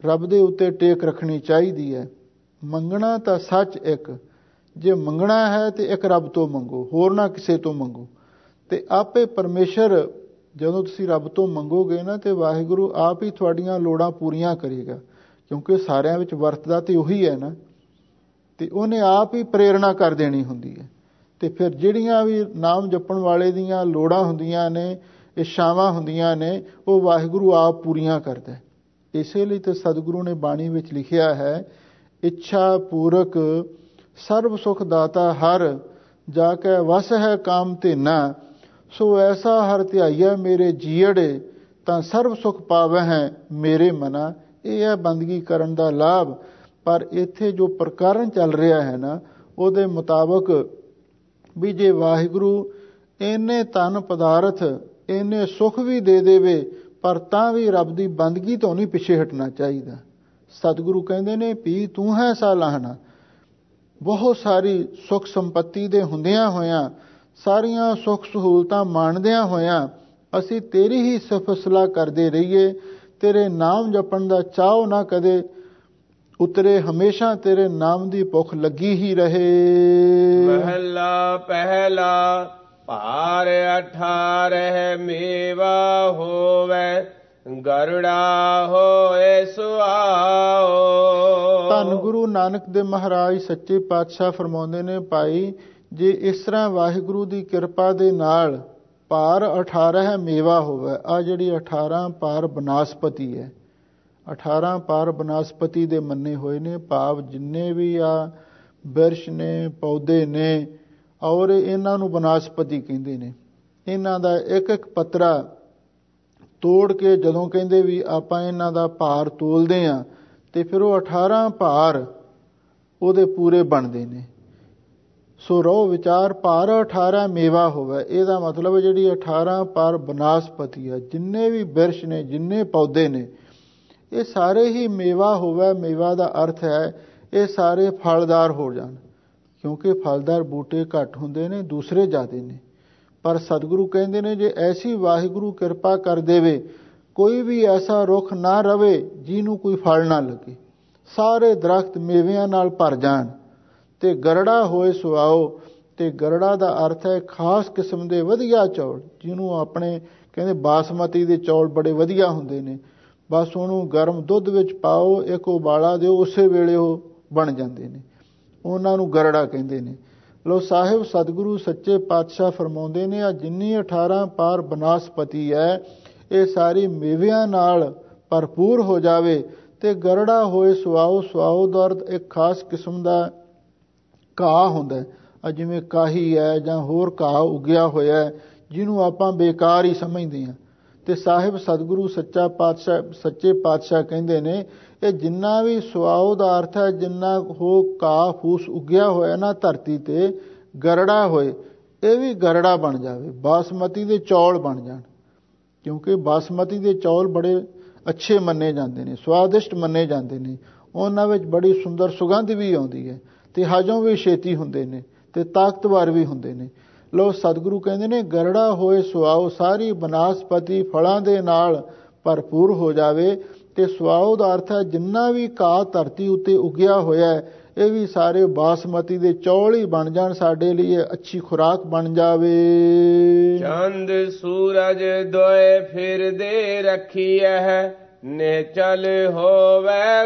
ਰੱਬ ਦੇ ਉੱਤੇ ਟੇਕ ਰੱਖਣੀ ਚਾਹੀਦੀ ਹੈ। ਮੰਗਣਾ ਤਾਂ ਸੱਚ ਇੱਕ, ਜੇ ਮੰਗਣਾ ਹੈ ਤੇ ਇੱਕ ਰੱਬ ਤੋਂ ਮੰਗੋ, ਹੋਰ ਨਾ ਕਿਸੇ ਤੋਂ ਮੰਗੋ। ਤੇ ਆਪੇ ਪਰਮੇਸ਼ਰ, ਜਦੋਂ ਤੁਸੀਂ ਰੱਬ ਤੋਂ ਮੰਗੋਗੇ ਨਾ, ਤੇ ਵਾਹਿਗੁਰੂ ਆਪ ਹੀ ਤੁਹਾਡੀਆਂ ਲੋੜਾਂ ਪੂਰੀਆਂ ਕਰੇਗਾ, ਕਿਉਂਕਿ ਸਾਰਿਆਂ ਵਿੱਚ ਵਰਤਦਾ ਤੇ ਉਹੀ ਹੈ ਨਾ। ਤੇ ਉਹਨੇ ਆਪ ਹੀ ਪ੍ਰੇਰਣਾ ਕਰ ਦੇਣੀ ਹੁੰਦੀ ਹੈ। ਤੇ ਫਿਰ ਜਿਹੜੀਆਂ ਵੀ ਨਾਮ ਜਪਣ ਵਾਲੇ ਦੀਆਂ ਲੋੜਾਂ ਹੁੰਦੀਆਂ ਨੇ, ਇੱਛਾਵਾਂ ਹੁੰਦੀਆਂ ਨੇ, ਉਹ ਵਾਹਿਗੁਰੂ ਆਪ ਪੂਰੀਆਂ ਕਰਦਾ। ਇਸੇ ਲਈ ਤੇ ਸਤਿਗੁਰੂ ਨੇ ਬਾਣੀ ਵਿੱਚ ਲਿਖਿਆ ਹੈ, ਇੱਛਾ ਪੂਰਕ ਸਰਬ ਸੁਖ ਦਾਤਾ ਹਰ, ਜਾ ਕੇ ਵਸ ਹੈ ਕਾਮ ਧੇਨਾ, ਸੋ ਐਸਾ ਹਰ ਧਿਆਈਆ ਮੇਰੇ ਜੀਅੜੇ, ਤਾਂ ਸਰਬ ਸੁਖ ਪਾਵੈ ਹੈ ਮੇਰੇ ਮਨਾ। ਇਹ ਹੈ ਬੰਦਗੀ ਕਰਨ ਦਾ ਲਾਭ। ਪਰ ਇੱਥੇ ਜੋ ਪ੍ਰਕਰਨ ਚੱਲ ਰਿਹਾ ਹੈ ਨਾ, ਉਹਦੇ ਮੁਤਾਬਕ ਵੀ ਜੇ ਵਾਹਿਗੁਰੂ ਇੰਨੇ ਧਨ ਪਦਾਰਥ, ਇੰਨੇ ਸੁਖ ਵੀ ਦੇ ਦੇਵੇ, ਪਰ ਤਾਂ ਵੀ ਰੱਬ ਦੀ ਬੰਦਗੀ ਤੋਂ ਨਹੀਂ ਪਿੱਛੇ ਹਟਣਾ ਚਾਹੀਦਾ। ਸਤਿਗੁਰੂ ਕਹਿੰਦੇ ਨੇ, ਵੀ ਤੂੰ ਹੈ ਸਾਲਾਹਣਾ। ਬਹੁਤ ਸਾਰੀ ਸੁਖ ਸੰਪત્ਤੀ ਦੇ ਹੁੰਦਿਆਂ ਹੋਇਆਂ, ਸਾਰੀਆਂ ਸੁੱਖ ਸਹੂਲਤਾਂ ਮਾਣਦਿਆਂ ਹੋਇਆਂ, ਅਸੀਂ ਤੇਰੀ ਹੀ ਸਿਫਤ-ਸਲਾਹ ਕਰਦੇ ਰਹੀਏ। ਤੇਰੇ ਨਾਮ ਜਪਣ ਦਾ ਚਾਅ ਨਾ ਕਦੇ ਉਤਰੇ, ਹਮੇਸ਼ਾ ਤੇਰੇ ਨਾਮ ਦੀ ਭੁੱਖ ਲੱਗੀ ਹੀ ਰਹੇ। ਮਹਲਾ ਪਹਿਲਾ। ਭਾਰ 18 ਮੇਵਾ ਹੋਵੇ, ਗਰੜਾ ਹੋਏ ਸੁਆਓ। ਧੰਨ ਗੁਰੂ ਨਾਨਕ ਦੇਵ ਮਹਾਰਾਜ ਸੱਚੇ ਪਾਤਸ਼ਾਹ ਫਰਮਾਉਂਦੇ ਨੇ, ਭਾਈ ਜੇ ਇਸ ਤਰ੍ਹਾਂ ਵਾਹਿਗੁਰੂ ਦੀ ਕਿਰਪਾ ਦੇ ਨਾਲ ਭਾਰ 18 ਮੇਵਾ ਹੋਵੇ। ਆ ਜਿਹੜੀ 18 ਭਾਰ ਬਨਾਸਪਤੀ ਹੈ, 18 ਭਾਰ ਬਨਾਸਪਤੀ ਦੇ ਮੰਨੇ ਹੋਏ ਨੇ। ਭਾਵ ਜਿੰਨੇ ਵੀ ਆ ਬਿਰਸ਼ ਨੇ, ਪੌਦੇ ਨੇ, ਔਰ ਇਹਨਾਂ ਨੂੰ ਬਨਾਸਪਤੀ ਕਹਿੰਦੇ ਨੇ। ਇਹਨਾਂ ਦਾ ਇੱਕ ਇੱਕ ਪੱਤਰਾ ਤੋੜ ਕੇ ਜਦੋਂ ਕਹਿੰਦੇ ਵੀ ਆਪਾਂ ਇਹਨਾਂ ਦਾ ਭਾਰ ਤੋਲਦੇ ਹਾਂ, ਤੇ ਫਿਰ ਉਹ 18 ਭਾਰ ਉਹਦੇ ਪੂਰੇ ਬਣਦੇ ਨੇ। ਸੋ ਰਹੋ ਵਿਚਾਰ, ਭਾਰ 18 ਮੇਵਾ ਹੋਵੇ। ਇਹਦਾ ਮਤਲਬ ਜਿਹੜੀ 18 ਭਾਰ ਬਨਾਸਪਤੀ ਹੈ, ਜਿੰਨੇ ਵੀ ਬਿਰਸ਼ ਨੇ, ਜਿੰਨੇ ਪੌਦੇ ਨੇ, ਇਹ ਸਾਰੇ ਹੀ ਮੇਵਾ ਹੋਵੇ। ਮੇਵਾ ਦਾ ਅਰਥ ਹੈ ਇਹ ਸਾਰੇ ਫਲਦਾਰ ਹੋ ਜਾਣ, ਕਿਉਂਕਿ ਫਲਦਾਰ ਬੂਟੇ ਘੱਟ ਹੁੰਦੇ ਨੇ, ਦੂਸਰੇ ਜ਼ਿਆਦੇ ਨੇ। ਪਰ ਸਤਿਗੁਰੂ ਕਹਿੰਦੇ ਨੇ, ਜੇ ਐਸੀ ਵਾਹਿਗੁਰੂ ਕਿਰਪਾ ਕਰ ਦੇਵੇ, ਕੋਈ ਵੀ ਐਸਾ ਰੁੱਖ ਨਾ ਰਵੇ ਜਿਹਨੂੰ ਕੋਈ ਫਲ ਨਾ ਲੱਗੇ, ਸਾਰੇ ਦਰਖਤ ਮੇਵਿਆਂ ਨਾਲ ਭਰ ਜਾਣ, ਤੇ ਗਰੜਾ ਹੋਏ ਸੁਆਓ। ਤੇ ਗਰੜਾ ਦਾ ਅਰਥ ਹੈ ਖਾਸ ਕਿਸਮ ਦੇ ਵਧੀਆ ਚੌਲ, ਜਿਹਨੂੰ ਆਪਣੇ ਕਹਿੰਦੇ ਬਾਸਮਤੀ ਦੇ ਚੌਲ ਬੜੇ ਵਧੀਆ ਹੁੰਦੇ ਨੇ। ਬਸ ਉਹਨੂੰ ਗਰਮ ਦੁੱਧ ਵਿੱਚ ਪਾਓ, ਇੱਕ ਉਬਾਲਾ ਦਿਓ, ਉਸੇ ਵੇਲੇ ਉਹ ਬਣ ਜਾਂਦੇ ਨੇ। ਉਹਨਾਂ ਨੂੰ ਗਰੜਾ ਕਹਿੰਦੇ ਨੇ। ਲੋ ਸਾਹਿਬ, ਸਤਿਗੁਰੂ ਸੱਚੇ ਪਾਤਸ਼ਾਹ ਫਰਮਾਉਂਦੇ ਨੇ, ਆ ਜਿੰਨੀ 18 ਭਾਰ ਬਨਾਸਪਤੀ ਹੈ, ਇਹ ਸਾਰੀ ਮੇਵਿਆਂ ਨਾਲ ਭਰਪੂਰ ਹੋ ਜਾਵੇ, ਤੇ ਗਰੜਾ ਹੋਏ ਸੁਆਓ। ਸੁਆਓ ਦਾ ਅਰਥ ਇੱਕ ਖਾਸ ਕਿਸਮ ਦਾ ਘਾਹ ਹੁੰਦਾ, ਜਿਵੇਂ ਕਾਹੀ ਹੈ ਜਾਂ ਹੋਰ ਘਾਹ ਉੱਗਿਆ ਹੋਇਆ, ਜਿਹਨੂੰ ਆਪਾਂ ਬੇਕਾਰ ਹੀ ਸਮਝਦੇ ਹਾਂ। ਤੇ ਸਾਹਿਬ ਸਤਿਗੁਰੂ ਸੱਚੇ ਪਾਤਸ਼ਾਹ ਕਹਿੰਦੇ ਨੇ, ਇਹ ਜਿੰਨਾ ਵੀ ਸੁਆਓ ਦਾ ਅਰਥ ਹੈ, ਜਿੰਨਾ ਹੋ ਘਾਹ ਫੂਸ ਉੱਗਿਆ ਹੋਇਆ ਨਾ ਧਰਤੀ ਤੇ, ਗਰੜਾ ਹੋਏ, ਇਹ ਵੀ ਗਰੜਾ ਬਣ ਜਾਵੇ, ਬਾਸਮਤੀ ਦੇ ਚੌਲ ਬਣ ਜਾਣ। ਕਿਉਂਕਿ ਬਾਸਮਤੀ ਦੇ ਚੌਲ ਬੜੇ ਅੱਛੇ ਮੰਨੇ ਜਾਂਦੇ ਨੇ, ਸਵਾਦਿਸ਼ਟ ਮੰਨੇ ਜਾਂਦੇ ਨੇ। ਉਹਨਾਂ ਵਿੱਚ ਬੜੀ ਸੁੰਦਰ ਸੁਗੰਧ ਵੀ ਆਉਂਦੀ ਹੈ, ਤੇ ਹਜਮ ਵੀ ਛੇਤੀ ਹੁੰਦੇ ਨੇ, ਤੇ ਤਾਕਤਵਰ ਵੀ ਹੁੰਦੇ ਨੇ। ਲੋ ਸਤਿਗੁਰੂ ਕਹਿੰਦੇ ਨੇ, ਗਰੜਾ ਹੋਏ ਸੁਆਓ, ਸਾਰੀ ਬਨਾਸਪਤੀ ਫਲਾਂ ਦੇ ਨਾਲ ਭਰਪੂਰ ਹੋ ਜਾਵੇ। ਤੇ ਸੁਆਓ ਦਾ ਅਰਥ ਹੈ ਜਿੰਨਾ ਵੀ ਘਾਹ ਧਰਤੀ ਉੱਤੇ ਉੱਗਿਆ ਹੋਇਆ ਹੈ, ਇਹ ਵੀ ਸਾਰੇ ਬਾਸਮਤੀ ਦੇ ਚੌਲ ਹੀ ਬਣ ਜਾਣ, ਸਾਡੇ ਲਈ ਅੱਛੀ ਖੁਰਾਕ ਬਣ ਜਾਵੇ। ਚੰਦ ਸੂਰਜ ਦੋਏ ਫਿਰਦੇ ਰੱਖੀਐ, ਨਿਚਲ ਹੋਵੇ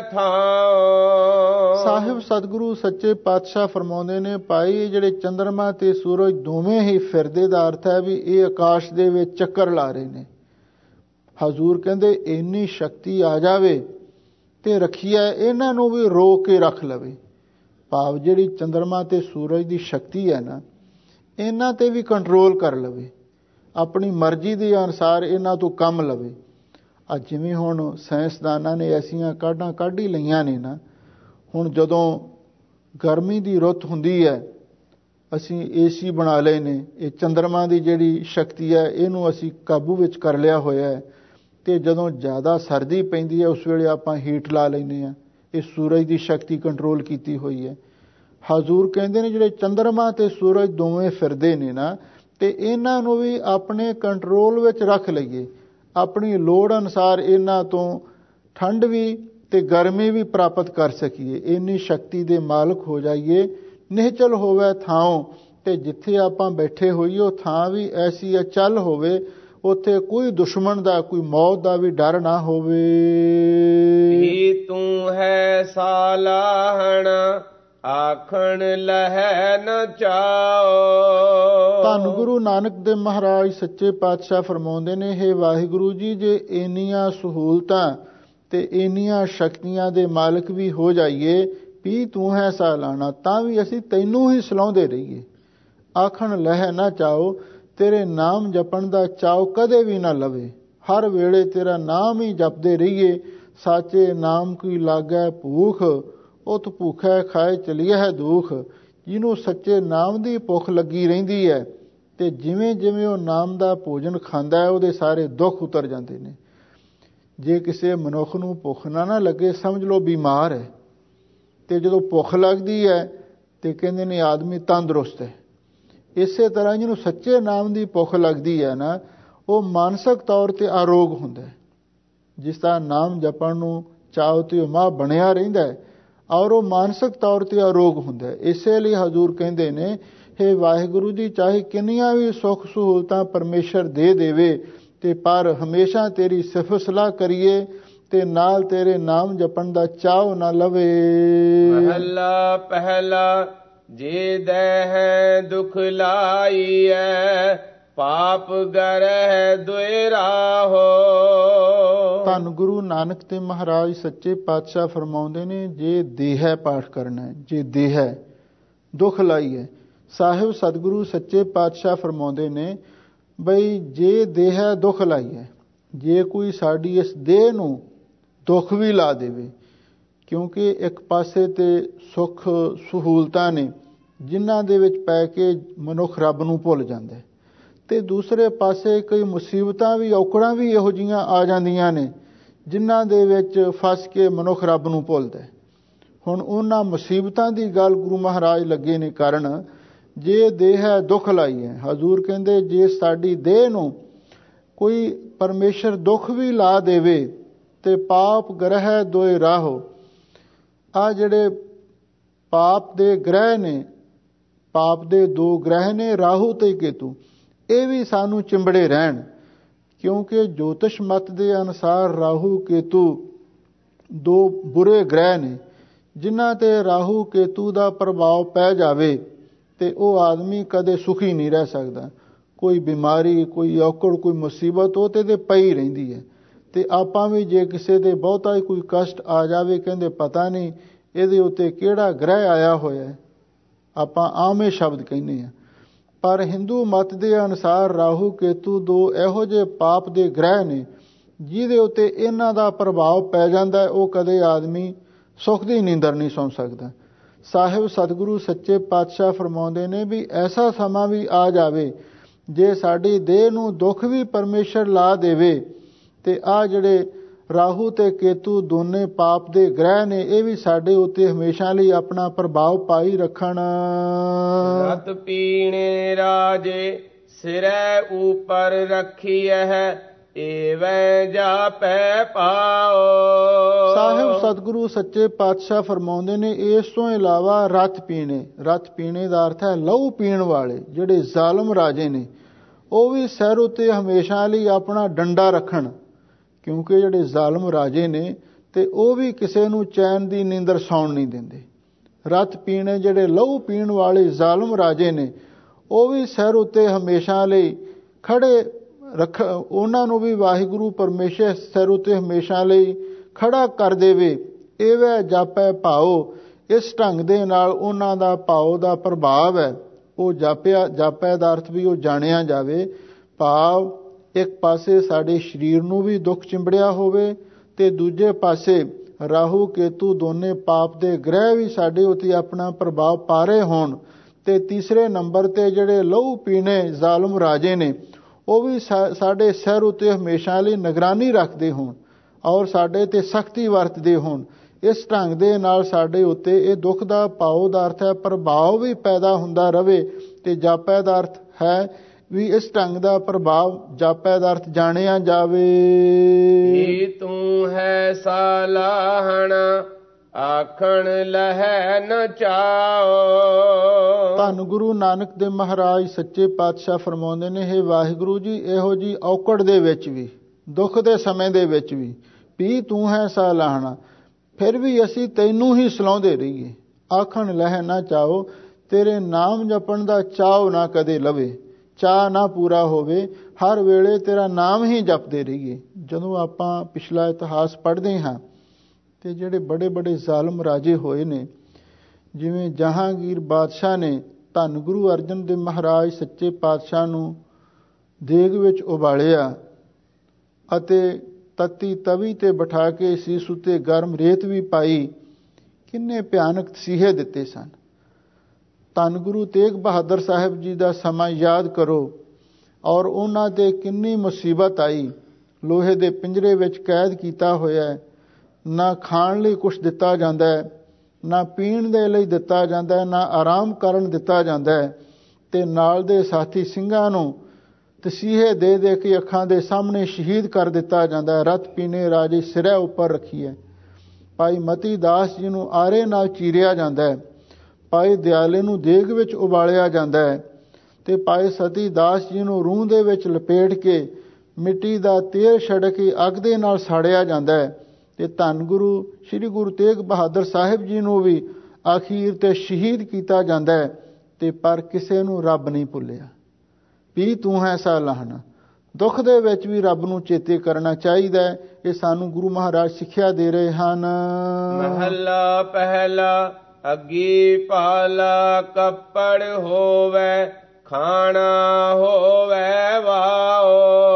ਥਾਂ। ਸਾਹਿਬ ਸਤਿਗੁਰੂ ਸੱਚੇ ਪਾਤਸ਼ਾਹ ਫਰਮਾਉਂਦੇ ਨੇ, ਭਾਈ ਜਿਹੜੇ ਚੰਦਰਮਾ ਤੇ ਸੂਰਜ ਦੋਵੇਂ ਹੀ ਫਿਰਦੇ ਦਾ ਅਰਥ ਹੈ ਵੀ ਇਹ ਆਕਾਸ਼ ਦੇ ਵਿੱਚ ਚੱਕਰ ਲਾ ਰਹੇ ਨੇ। ਹਜ਼ੂਰ ਕਹਿੰਦੇ ਇੰਨੀ ਸ਼ਕਤੀ ਆ ਜਾਵੇ ਤੇ ਰੱਖੀਐ, ਇਹਨਾਂ ਨੂੰ ਵੀ ਰੋਕ ਕੇ ਰੱਖ ਲਵੇ। ਭਾਵ ਜਿਹੜੀ ਚੰਦਰਮਾ ਤੇ ਸੂਰਜ ਦੀ ਸ਼ਕਤੀ ਹੈ ਨਾ, ਇਹਨਾਂ ਤੇ ਵੀ ਕੰਟਰੋਲ ਕਰ ਲਵੇ, ਆਪਣੀ ਮਰਜ਼ੀ ਦੇ ਅਨੁਸਾਰ ਇਹਨਾਂ ਤੋਂ ਕੰਮ ਲਵੇ। ਅੱਜ ਜਿਵੇਂ ਹੁਣ ਸਾਇੰਸਦਾਨਾਂ ਨੇ ਐਸੀਆਂ ਕਾਢਾਂ ਕੱਢ ਹੀ ਲਈਆਂ ਨੇ ਨਾ, ਹੁਣ ਜਦੋਂ ਗਰਮੀ ਦੀ ਰੁੱਤ ਹੁੰਦੀ ਹੈ, ਅਸੀਂ ਏਸੀ ਬਣਾ ਲਏ ਨੇ। ਇਹ ਚੰਦਰਮਾ ਦੀ ਜਿਹੜੀ ਸ਼ਕਤੀ ਹੈ, ਇਹਨੂੰ ਅਸੀਂ ਕਾਬੂ ਵਿੱਚ ਕਰ ਲਿਆ ਹੋਇਆ ਹੈ। ਤੇ ਜਦੋਂ ਜ਼ਿਆਦਾ ਸਰਦੀ ਪੈਂਦੀ ਹੈ, ਉਸ ਵੇਲੇ ਆਪਾਂ ਹੀਟ ਲਾ ਲੈਂਦੇ ਹਾਂ। ਇਹ ਸੂਰਜ ਦੀ ਸ਼ਕਤੀ ਕੰਟਰੋਲ ਕੀਤੀ ਹੋਈ ਹੈ। ਹਜ਼ੂਰ ਕਹਿੰਦੇ ਨੇ, ਜਿਹੜੇ ਚੰਦਰਮਾ ਤੇ ਸੂਰਜ ਦੋਵੇਂ ਫਿਰਦੇ ਨੇ ਨਾ, ਤੇ ਇਹਨਾਂ ਨੂੰ ਵੀ ਆਪਣੇ ਕੰਟਰੋਲ ਵਿੱਚ ਰੱਖ ਲਈਏ। ਆਪਣੀ ਲੋੜ ਅਨੁਸਾਰ ਇਹਨਾਂ ਤੋਂ ਠੰਡ ਵੀ ਤੇ ਗਰਮੀ ਵੀ ਪ੍ਰਾਪਤ ਕਰ ਸਕੀਏ। ਇੰਨੀ ਸ਼ਕਤੀ ਦੇ ਮਾਲਕ ਹੋ ਜਾਈਏ। ਨਿਹਚਲ ਹੋਵੇ ਥਾਂ, ਤੇ ਜਿੱਥੇ ਆਪਾਂ ਬੈਠੇ ਹੋਈਏ ਉਹ ਥਾਂ ਵੀ ਐਸੀ ਅਚਲ ਹੋਵੇ, ਉੱਥੇ ਕੋਈ ਦੁਸ਼ਮਣ ਦਾ, ਕੋਈ ਮੌਤ ਦਾ ਵੀ ਡਰ ਨਾ ਹੋਵੇ। ਤੂੰ ਹੈ ਸਾਲਾਹਣ ਆਖਣ ਲਹਿ ਨ ਚਾਓ। ਧੰਨ ਗੁਰੂ ਨਾਨਕ ਦੇਵ ਮਹਾਰਾਜ ਸੱਚੇ ਪਾਤਸ਼ਾਹ ਫਰਮਾਉਂਦੇ ਨੇ, ਹੇ ਵਾਹਿਗੁਰੂ ਜੀ, ਜੇ ਇੰਨੀਆਂ ਸਹੂਲਤਾਂ ਤੇ ਇੰਨੀਆਂ ਸ਼ਕਤੀਆਂ ਦੇ ਮਾਲਕ ਵੀ ਹੋ ਜਾਈਏ, ਵੀ ਤੂੰ ਹੈ ਸਾਲਾਹਣਾ, ਤਾਂ ਵੀ ਅਸੀਂ ਤੈਨੂੰ ਹੀ ਸਲਾਹੁੰਦੇ ਰਹੀਏ। ਆਖਣ ਲਹਿ ਨਾ ਚਾਓ, ਤੇਰੇ ਨਾਮ ਜਪਣ ਦਾ ਚਾਓ ਕਦੇ ਵੀ ਨਾ ਲਵੇ। ਹਰ ਵੇਲੇ ਤੇਰਾ ਨਾਮ ਹੀ ਜਪਦੇ ਰਹੀਏ। ਸਾਚੇ ਨਾਮ ਕੀ ਲਾਗੈ ਭੂਖ, ਉਤ ਭੂਖੈ ਖਾਏ ਚਲੀਐ ਦੁਖ। ਜਿਹਨੂੰ ਸੱਚੇ ਨਾਮ ਦੀ ਭੁੱਖ ਲੱਗੀ ਰਹਿੰਦੀ ਹੈ, ਤੇ ਜਿਵੇਂ ਜਿਵੇਂ ਉਹ ਨਾਮ ਦਾ ਭੋਜਨ ਖਾਂਦਾ ਹੈ, ਉਹਦੇ ਸਾਰੇ ਦੁੱਖ ਉਤਰ ਜਾਂਦੇ ਨੇ। ਜੇ ਕਿਸੇ ਮਨੁੱਖ ਨੂੰ ਭੁੱਖ ਨਾ ਲੱਗੇ, ਸਮਝ ਲਓ ਬਿਮਾਰ ਹੈ। ਤੇ ਜਦੋਂ ਭੁੱਖ ਲੱਗਦੀ ਹੈ ਤੇ ਕਹਿੰਦੇ ਨੇ ਆਦਮੀ ਤੰਦਰੁਸਤ ਹੈ। ਇਸੇ ਤਰ੍ਹਾਂ ਜਿਹਨੂੰ ਸੱਚੇ ਨਾਮ ਦੀ ਭੁੱਖ ਲੱਗਦੀ ਹੈ ਨਾ, ਉਹ ਮਾਨਸਿਕ ਤੌਰ ਤੇ ਆਰੋਗ ਹੁੰਦਾ ਹੈ। ਜਿਸ ਦਾ ਨਾਮ ਜਪਣ ਨੂੰ ਚਾਹੋ ਤੇ ਉਹ ਮਾਂ ਬਣਿਆ ਰਹਿੰਦਾ ਹੈ, ਔਰ ਉਹ ਮਾਨਸਿਕ ਤੌਰ ਤੇ ਆਰੋਗ ਹੁੰਦਾ ਹੈ। ਇਸੇ ਲਈ ਹਜ਼ੂਰ ਕਹਿੰਦੇ ਨੇ, ਹੇ ਵਾਹਿਗੁਰੂ ਜੀ, ਚਾਹੇ ਕਿੰਨੀਆਂ ਵੀ ਸੁੱਖ ਸਹੂਲਤਾਂ ਪਰਮੇਸ਼ਰ ਦੇ ਦੇਵੇ, ਤੇ ਪਰ ਹਮੇਸ਼ਾ ਤੇਰੀ ਸਿਫਤ ਸਲਾਹ ਕਰੀਏ, ਤੇ ਨਾਲ ਤੇਰੇ ਨਾਮ ਜਪਣ ਦਾ ਚਾਅ ਨਾ ਲਵੇ। ਮਹੱਲਾ ਪਹਿਲਾ। ਜੇ ਦਹਿ ਦੁਖ ਲਾਈਐ ਪਾਪ ਗਰਹਿ ਦੁਇ ਰਾਹੋ। ਧੰਨ ਗੁਰੂ ਨਾਨਕ ਦੇਵ ਮਹਾਰਾਜ ਸੱਚੇ ਪਾਤਸ਼ਾਹ ਫਰਮਾਉਂਦੇ ਨੇ, ਜੇ ਦੇਹ ਪਾਠ ਕਰਨਾ ਹੈ, ਜੇ ਦੇਹ ਦੁੱਖ ਲਾਈਐ। ਸਾਹਿਬ ਸਤਿਗੁਰੂ ਸੱਚੇ ਪਾਤਸ਼ਾਹ ਫਰਮਾਉਂਦੇ ਨੇ, ਬਈ ਜੇ ਦੇਹ ਦੁੱਖ ਲਾਈਐ, ਜੇ ਕੋਈ ਸਾਡੀ ਇਸ ਦੇਹ ਨੂੰ ਦੁੱਖ ਵੀ ਲਾ ਦੇਵੇ, ਕਿਉਂਕਿ ਇੱਕ ਪਾਸੇ ਤੇ ਸੁੱਖ ਸਹੂਲਤਾਂ ਨੇ ਜਿਨ੍ਹਾਂ ਦੇ ਵਿੱਚ ਪੈ ਕੇ ਮਨੁੱਖ ਰੱਬ ਨੂੰ ਭੁੱਲ ਜਾਂਦਾ, ਤੇ ਦੂਸਰੇ ਪਾਸੇ ਕਈ ਮੁਸੀਬਤਾਂ ਵੀ, ਔਕੜਾਂ ਵੀ ਇਹੋ ਜਿਹੀਆਂ ਆ ਜਾਂਦੀਆਂ ਨੇ ਜਿਨ੍ਹਾਂ ਦੇ ਵਿੱਚ ਫਸ ਕੇ ਮਨੁੱਖ ਰੱਬ ਨੂੰ ਭੁੱਲਦਾ। ਹੁਣ ਉਹਨਾਂ ਮੁਸੀਬਤਾਂ ਦੀ ਗੱਲ ਗੁਰੂ ਮਹਾਰਾਜ ਲੱਗੇ ਨੇ ਕਰਨ। ਜੇ ਦੇਹ ਦੁੱਖ ਲਾਈਏ, ਹਜ਼ੂਰ ਕਹਿੰਦੇ, ਜੇ ਸਾਡੀ ਦੇਹ ਨੂੰ ਕੋਈ ਪਰਮੇਸ਼ਰ ਦੁੱਖ ਵੀ ਲਾ ਦੇਵੇ, ਤੇ ਪਾਪ ਗ੍ਰਹਿ ਦੋਇ ਰਾਹੋ। ਆ ਜਿਹੜੇ ਪਾਪ ਦੇ ਗ੍ਰਹਿ ਨੇ, ਪਾਪ ਦੇ ਦੋ ਗ੍ਰਹਿ ਨੇ, ਰਾਹੂ ਤੇ ਕੇਤੂ, ਇਹ ਵੀ ਸਾਨੂੰ ਚਿੰਬੜੇ ਰਹਿਣ। ਕਿਉਂਕਿ ਜੋਤਿਸ਼ ਮਤ ਦੇ ਅਨੁਸਾਰ ਰਾਹੂ ਕੇਤੂ ਦੋ ਬੁਰੇ ਗ੍ਰਹਿ ਨੇ, ਜਿਨ੍ਹਾਂ ਤੇ ਰਾਹੂ ਕੇਤੂ ਦਾ ਪ੍ਰਭਾਵ ਪੈ ਜਾਵੇ ਤੇ ਉਹ ਆਦਮੀ ਕਦੇ ਸੁਖੀ ਨਹੀਂ ਰਹਿ ਸਕਦਾ। ਕੋਈ ਬਿਮਾਰੀ, ਕੋਈ ਔਕੜ, ਕੋਈ ਮੁਸੀਬਤ ਉਹ ਤੇ ਪਈ ਰਹਿੰਦੀ ਹੈ। ਤੇ ਆਪਾਂ ਵੀ ਜੇ ਕਿਸੇ ਦੇ ਬਹੁਤਾ ਹੀ ਕੋਈ ਕਸ਼ਟ ਆ ਜਾਵੇ, ਕਹਿੰਦੇ ਪਤਾ ਨਹੀਂ ਇਹਦੇ ਉੱਤੇ ਕਿਹੜਾ ਗ੍ਰਹਿ ਆਇਆ ਹੋਇਆ, ਆਪਾਂ ਆਮ ਇਹ ਸ਼ਬਦ ਕਹਿੰਦੇ ਹਾਂ। ਪਰ ਹਿੰਦੂ ਮਤ ਦੇ ਅਨੁਸਾਰ ਰਾਹੂ ਕੇਤੂ ਦੋ ਇਹੋ ਜਿਹੇ ਪਾਪ ਦੇ ਗ੍ਰਹਿ ਨੇ, ਜਿਹਦੇ ਉੱਤੇ ਇਹਨਾਂ ਦਾ ਪ੍ਰਭਾਵ ਪੈ ਜਾਂਦਾ ਹੈ, ਉਹ ਕਦੇ ਆਦਮੀ ਸੁੱਖ ਦੀ ਨੀਂਦਰ ਨਹੀਂ ਸੌਂ ਸਕਦਾ। ਸਾਹਿਬ ਸਤਿਗੁਰੂ ਸੱਚੇ ਪਾਤਸ਼ਾਹ ਫਰਮਾਉਂਦੇ ਨੇ ਵੀ ਐਸਾ ਸਮਾਂ ਵੀ ਆ ਜਾਵੇ, ਜੇ ਸਾਡੀ ਦੇਹ ਨੂੰ ਦੁੱਖ ਵੀ ਪਰਮੇਸ਼ਰ ਲਾ ਦੇਵੇ, ਤੇ ਆ ਜਿਹੜੇ ਰਾਹੂ ਤੇ ਕੇਤੂ ਦੋਨੇ ਪਾਪ ਦੇ ਗ੍ਰਹਿ ਨੇ, ਇਹ ਵੀ ਸਾਡੇ ਉੱਤੇ ਹਮੇਸ਼ਾ ਲਈ ਆਪਣਾ ਪ੍ਰਭਾਵ ਪਾਈ ਰੱਖਣ। ਰਤ ਪੀਣੇ ਰਾਜੇ ਸਿਰੈ ਉਪਰ ਰੱਖੀਐ ਏਵੈ ਜਾਪੈ ਪਾਓ। ਸਾਹਿਬ ਸਤਿਗੁਰੂ ਸੱਚੇ ਪਾਤਸ਼ਾਹ ਫਰਮਾਉਂਦੇ ਨੇ, ਇਸ ਤੋਂ ਇਲਾਵਾ ਰਤ ਪੀਣੇ, ਰਤ ਪੀਣੇ ਦਾ ਅਰਥ ਹੈ ਲਹੂ ਪੀਣ ਵਾਲੇ ਜਿਹੜੇ ਜ਼ਾਲਮ ਰਾਜੇ ਨੇ, ਉਹ ਵੀ ਸਿਰ ਉੱਤੇ ਹਮੇਸ਼ਾ ਲਈ ਆਪਣਾ ਡੰਡਾ ਰੱਖਣ। ਕਿਉਂਕਿ ਜਿਹੜੇ ਜ਼ਾਲਮ ਰਾਜੇ ਨੇ, ਤੇ ਉਹ ਵੀ ਕਿਸੇ ਨੂੰ ਚੈਨ ਦੀ ਨੀਂਦਰ ਸੌਣ ਨਹੀਂ ਦਿੰਦੇ। ਰਤ ਪੀਣੇ ਜਿਹੜੇ ਲਹੂ ਪੀਣ ਵਾਲੇ ਜ਼ਾਲਮ ਰਾਜੇ ਨੇ, ਉਹ ਵੀ ਸਿਰ ਉੱਤੇ ਹਮੇਸ਼ਾ ਲਈ ਖੜੇ ਰੱਖ, ਉਹਨਾਂ ਨੂੰ ਵੀ ਵਾਹਿਗੁਰੂ ਪਰਮੇਸ਼ਰ ਸਿਰ ਉੱਤੇ ਹਮੇਸ਼ਾ ਲਈ ਖੜਾ ਕਰ ਦੇਵੇ। ਇਹਵੇਂ ਜਾਪੈ ਭਾਓ, ਇਸ ਢੰਗ ਦੇ ਨਾਲ ਉਹਨਾਂ ਦਾ ਭਾਓ ਦਾ ਪ੍ਰਭਾਵ ਹੈ, ਉਹ ਜਾਪੈ ਦਾ ਅਰਥ ਵੀ ਉਹ ਜਾਣਿਆ ਜਾਵੇ। ਭਾਵ ਇੱਕ ਪਾਸੇ ਸਾਡੇ ਸਰੀਰ ਨੂੰ ਵੀ ਦੁੱਖ ਚਿੰਬੜਿਆ ਹੋਵੇ, ਤੇ ਦੂਜੇ ਪਾਸੇ ਰਾਹੂ ਕੇਤੂ ਦੋਨੇ ਪਾਪ ਦੇ ਗ੍ਰਹਿ ਵੀ ਸਾਡੇ ਉੱਤੇ ਆਪਣਾ ਪ੍ਰਭਾਵ ਪਾ ਰਹੇ ਹੋਣ, ਤੇ ਤੀਸਰੇ ਨੰਬਰ ਤੇ ਜਿਹੜੇ ਲਹੂ ਪੀਣੇ ਜ਼ਾਲਮ ਰਾਜੇ ਨੇ, ਉਹ ਵੀ ਸਾਡੇ ਸਿਰ ਉੱਤੇ ਹਮੇਸ਼ਾ ਲਈ ਨਿਗਰਾਨੀ ਰੱਖਦੇ ਹੋਣ, ਔਰ ਸਾਡੇ ਤੇ ਸਖਤੀ ਵਰਤਦੇ ਹੋਣ। ਇਸ ਢੰਗ ਦੇ ਨਾਲ ਸਾਡੇ ਉੱਤੇ ਇਹ ਦੁੱਖ ਦਾ ਭਾਵ ਦਾ ਅਰਥ ਹੈ ਪ੍ਰਭਾਵ ਵੀ ਪੈਦਾ ਹੁੰਦਾ ਰਵੇ। ਤੇ ਜਾਪੈ ਦਾ ਅਰਥ ਹੈ ਵੀ ਇਸ ਢੰਗ ਦਾ ਪ੍ਰਭਾਵ ਜਾਪੈ ਦਾ ਅਰਥ ਜਾਣਿਆ ਜਾਵੇ। ਏ ਤੂੰ ਹੈ ਸਾਲਾਹਣ ਆਖਣ ਲਹੈ ਨ ਚਾਓ। ਧੰਨ ਗੁਰੂ ਨਾਨਕ ਦੇਵ ਮਹਾਰਾਜ ਸੱਚੇ ਪਾਤਸ਼ਾਹ ਫਰਮਾਉਂਦੇ ਨੇ, ਹੇ ਵਾਹਿਗੁਰੂ ਜੀ, ਇਹੋ ਜੀ ਔਕੜ ਦੇ ਵਿੱਚ ਵੀ, ਦੁੱਖ ਦੇ ਸਮੇਂ ਦੇ ਵਿੱਚ ਵੀ ਤੂੰ ਹੈ ਸਾਲਾਹਣਾ, ਫਿਰ ਵੀ ਅਸੀਂ ਤੈਨੂੰ ਹੀ ਸਲਾਉਂਦੇ ਰਹੀਏ। ਆਖਣ ਲਹਿ ਨਾ ਚਾਹੋ, ਤੇਰੇ ਨਾਮ ਜਪਣ ਦਾ ਚਾਅ ਨਾ ਕਦੇ ਲਵੇ, ਚਾਅ ਨਾ ਪੂਰਾ ਹੋਵੇ, ਹਰ ਵੇਲੇ ਤੇਰਾ ਨਾਮ ਹੀ ਜਪਦੇ ਰਹੀਏ। ਜਦੋਂ ਆਪਾਂ ਪਿਛਲਾ ਇਤਿਹਾਸ ਪੜ੍ਹਦੇ ਹਾਂ ਤੇ ਜਿਹੜੇ ਬੜੇ ਬੜੇ ਜ਼ਾਲਮ ਰਾਜੇ ਹੋਏ ਨੇ, ਜਿਵੇਂ ਜਹਾਂਗੀਰ ਬਾਦਸ਼ਾਹ ਨੇ ਧੰਨ ਗੁਰੂ ਅਰਜਨ ਦੇਵ ਮਹਾਰਾਜ ਸੱਚੇ ਪਾਤਸ਼ਾਹ ਨੂੰ ਦੇਗ ਵਿੱਚ ਉਬਾਲਿਆ ਅਤੇ ਤੱਤੀ ਤਵੀ ਤੇ ਬਿਠਾ ਕੇ ਸੀਸ ਉੱਤੇ ਗਰਮ ਰੇਤ ਵੀ ਪਾਈ, ਕਿੰਨੇ ਭਿਆਨਕ ਤਸੀਹੇ ਦਿੱਤੇ ਸਨ। ਧੰਨ ਗੁਰੂ ਤੇਗ ਬਹਾਦਰ ਸਾਹਿਬ ਜੀ ਦਾ ਸਮਾਂ ਯਾਦ ਕਰੋ ਔਰ ਉਹਨਾਂ ਤੇ ਕਿੰਨੀ ਮੁਸੀਬਤ ਆਈ। ਲੋਹੇ ਦੇ ਪਿੰਜਰੇ ਵਿੱਚ ਕੈਦ ਕੀਤਾ ਹੋਇਆ, ਨਾ ਖਾਣ ਲਈ ਕੁਛ ਦਿੱਤਾ ਜਾਂਦਾ ਹੈ, ਨਾ ਪੀਣ ਦੇ ਲਈ ਦਿੱਤਾ ਜਾਂਦਾ ਹੈ, ਨਾ ਆਰਾਮ ਕਰਨ ਦਿੱਤਾ ਜਾਂਦਾ ਹੈ, ਤੇ ਨਾਲ ਦੇ ਸਾਥੀ ਸਿੰਘਾਂ ਨੂੰ ਤਸੀਹੇ ਦੇ ਦੇ ਕੇ ਅੱਖਾਂ ਦੇ ਸਾਹਮਣੇ ਸ਼ਹੀਦ ਕਰ ਦਿੱਤਾ ਜਾਂਦਾ ਹੈ। ਰਤ ਪੀਨੇ ਰਾਜੇ ਸਿਰੇ ਉੱਪਰ ਰੱਖੀਏ। ਭਾਈ ਮਤੀ ਦਾਸ ਜੀ ਨੂੰ ਆਰੇ ਨਾਲ ਚੀਰਿਆ ਜਾਂਦਾ ਹੈ, ਭਾਈ ਦਿਆਲੇ ਨੂੰ ਦੇਗ ਵਿੱਚ ਉਬਾਲਿਆ ਜਾਂਦਾ ਹੈ, ਤੇ ਭਾਈ ਸਤੀ ਦਾਸ ਜੀ ਨੂੰ ਰੂਹ ਦੇ ਵਿੱਚ ਲਪੇਟ ਕੇ ਮਿੱਟੀ ਦਾ ਤੇਲ ਛਿੜਕ ਕੇ ਅੱਗ ਦੇ ਨਾਲ ਸਾੜਿਆ ਜਾਂਦਾ ਹੈ। ਤੇ ਧੰਨ ਗੁਰੂ ਸ੍ਰੀ ਗੁਰੂ ਤੇਗ ਬਹਾਦਰ ਸਾਹਿਬ ਜੀ ਨੂੰ ਵੀ ਆਖੀਰ ਤੇ ਸ਼ਹੀਦ ਕੀਤਾ ਜਾਂਦਾ ਹੈ। ਤੇ ਪਰ ਕਿਸੇ ਨੂੰ ਰੱਬ ਨਹੀਂ ਭੁੱਲਿਆ ਵੀ ਤੂੰ ਹੈ ਸਾਲਾਹਣਾ। ਦੁੱਖ ਦੇ ਵਿੱਚ ਵੀ ਰੱਬ ਨੂੰ ਚੇਤੇ ਕਰਨਾ ਚਾਹੀਦਾ ਹੈ। ਇਹ ਸਾਨੂੰ ਗੁਰੂ ਮਹਾਰਾਜ ਸਿੱਖਿਆ ਦੇ ਰਹੇ ਹਨ। ਮਹੱਲਾ ਪਹਿਲਾ। ਅੱਗੀ ਪਾਲਾ ਕੱਪੜ ਹੋਵੇ, ਖਾਣਾ ਹੋਵੇ ਵਾਓ।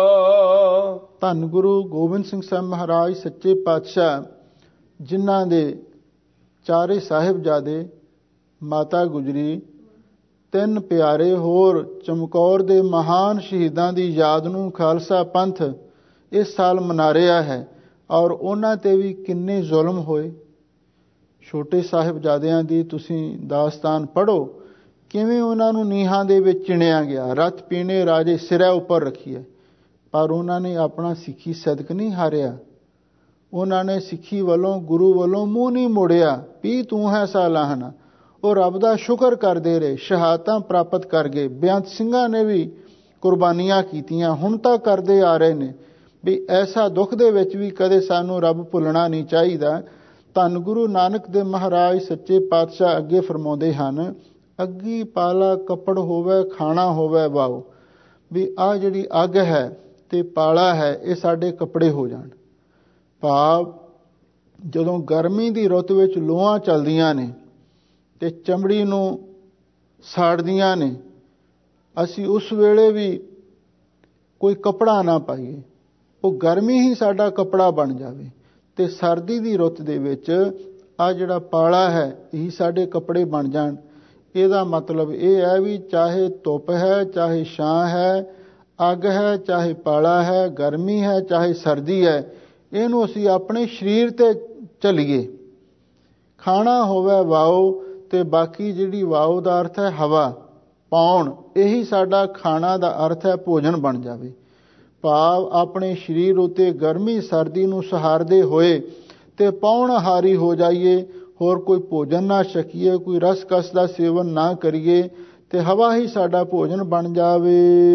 ਧੰਨ ਗੁਰੂ ਗੋਬਿੰਦ ਸਿੰਘ ਸਾਹਿਬ ਮਹਾਰਾਜ ਸੱਚੇ ਪਾਤਸ਼ਾਹ, ਜਿਨ੍ਹਾਂ ਦੇ ਚਾਰੇ ਸਾਹਿਬਜ਼ਾਦੇ, ਮਾਤਾ ਗੁਜਰੀ, 3 ਪਿਆਰੇ ਹੋਰ ਚਮਕੌਰ ਦੇ ਮਹਾਨ ਸ਼ਹੀਦਾਂ ਦੀ ਯਾਦ ਨੂੰ ਖਾਲਸਾ ਪੰਥ ਇਸ ਸਾਲ ਮਨਾ ਰਿਹਾ ਹੈ। ਔਰ ਉਹਨਾਂ ਤੇ ਵੀ ਕਿੰਨੇ ਜ਼ੁਲਮ ਹੋਏ। ਛੋਟੇ ਸਾਹਿਬਜ਼ਾਦਿਆਂ ਦੀ ਤੁਸੀਂ ਦਾਸਤਾਨ ਪੜ੍ਹੋ, ਕਿਵੇਂ ਉਹਨਾਂ ਨੂੰ ਨੀਹਾਂ ਦੇ ਵਿੱਚ ਚਿਣਿਆ ਗਿਆ, ਰਤ ਪੀਣੇ ਰਾਜੇ ਸਿਰੇ ਉੱਪਰ ਰੱਖੀਏ। ਪਰ ਉਹਨਾਂ ਨੇ ਆਪਣਾ ਸਿੱਖੀ ਸਦਕ ਨਹੀਂ ਹਾਰਿਆ। ਉਹਨਾਂ ਨੇ ਸਿੱਖੀ ਵੱਲੋਂ, ਗੁਰੂ ਵੱਲੋਂ ਮੂੰਹ ਨਹੀਂ ਮੋੜਿਆ ਵੀ ਤੂੰ ਹੈ ਸਾਲਾਹਣਾ। ਉਹ ਰੱਬ ਦਾ ਸ਼ੁਕਰ ਕਰਦੇ ਰਹੇ, ਸ਼ਹਾਦਤਾਂ ਪ੍ਰਾਪਤ ਕਰ ਗਏ। ਬੇਅੰਤ ਸਿੰਘਾਂ ਨੇ ਵੀ ਕੁਰਬਾਨੀਆਂ ਕੀਤੀਆਂ, ਹੁਣ ਤੱਕ ਕਰਦੇ ਆ ਰਹੇ ਨੇ। ਵੀ ਐਸਾ ਦੁੱਖ ਦੇ ਵਿੱਚ ਵੀ ਕਦੇ ਸਾਨੂੰ ਰੱਬ ਭੁੱਲਣਾ ਨਹੀਂ ਚਾਹੀਦਾ। ਧੰਨ ਗੁਰੂ ਨਾਨਕ ਦੇਵ ਮਹਾਰਾਜ ਸੱਚੇ ਪਾਤਸ਼ਾਹ ਅੱਗੇ ਫਰਮਾਉਂਦੇ ਹਨ, ਅੱਗੀ ਪਾਲਾ ਕੱਪੜ ਹੋਵੇ, ਖਾਣਾ ਹੋਵੇ ਵਾਓ। ਵੀ ਆਹ ਜਿਹੜੀ ਅੱਗ ਹੈ ਤੇ ਪਾਲਾ ਹੈ, ਇਹ ਸਾਡੇ ਕੱਪੜੇ ਹੋ ਜਾਣ। ਭਾਵ ਜਦੋਂ ਗਰਮੀ ਦੀ ਰੁੱਤ ਵਿੱਚ ਲੋਆਂ ਚੱਲਦੀਆਂ ਨੇ ਤੇ ਚਮੜੀ ਨੂੰ ਸਾੜਦੀਆਂ ਨੇ, ਅਸੀਂ ਉਸ ਵੇਲੇ ਵੀ ਕੋਈ ਕੱਪੜਾ ਨਾ ਪਾਈਏ, ਉਹ ਗਰਮੀ ਹੀ ਸਾਡਾ ਕੱਪੜਾ ਬਣ ਜਾਵੇ। ਤੇ ਸਰਦੀ ਦੀ ਰੁੱਤ ਦੇ ਵਿੱਚ ਆ ਜਿਹੜਾ ਪਾਲਾ ਹੈ, ਇਹੀ ਸਾਡੇ ਕੱਪੜੇ ਬਣ ਜਾਣ। ਇਹਦਾ ਮਤਲਬ ਇਹ ਹੈ ਵੀ ਚਾਹੇ ਧੁੱਪ ਹੈ, ਚਾਹੇ ਛਾਂ ਹੈ, ਅੱਗ ਹੈ, ਚਾਹੇ ਪਾਲਾ ਹੈ, ਗਰਮੀ ਹੈ, ਚਾਹੇ ਸਰਦੀ ਹੈ, ਇਹਨੂੰ ਅਸੀਂ ਆਪਣੇ ਸਰੀਰ ਤੇ ਝੱਲੀਏ। ਖਾਣਾ ਹੋਵੇ ਵਾਓ, ਤੇ ਬਾਕੀ ਜਿਹੜੀ ਵਾਓ ਦਾ ਅਰਥ ਹੈ ਹਵਾ ਪਾਉਣ, ਇਹੀ ਸਾਡਾ ਖਾਣਾ ਦਾ ਅਰਥ ਹੈ, ਭੋਜਨ ਬਣ ਜਾਵੇ। ਭਾਵ ਆਪਣੇ ਸਰੀਰ ਉਤੇ ਗਰਮੀ ਸਰਦੀ ਨੂੰ ਸਹਾਰਦੇ ਹੋਏ ਤੇ ਪਾਉਣਹਾਰੀ ਹੋ ਜਾਈਏ। ਹੋਰ ਕੋਈ ਭੋਜਨ ਨਾ ਛਕੀਏ, ਕੋਈ ਰਸ ਕਸ ਦਾ ਸੇਵਨ ਨਾ ਕਰੀਏ, ਤੇ ਹਵਾ ਹੀ ਸਾਡਾ ਭੋਜਨ ਬਣ ਜਾਵੇ।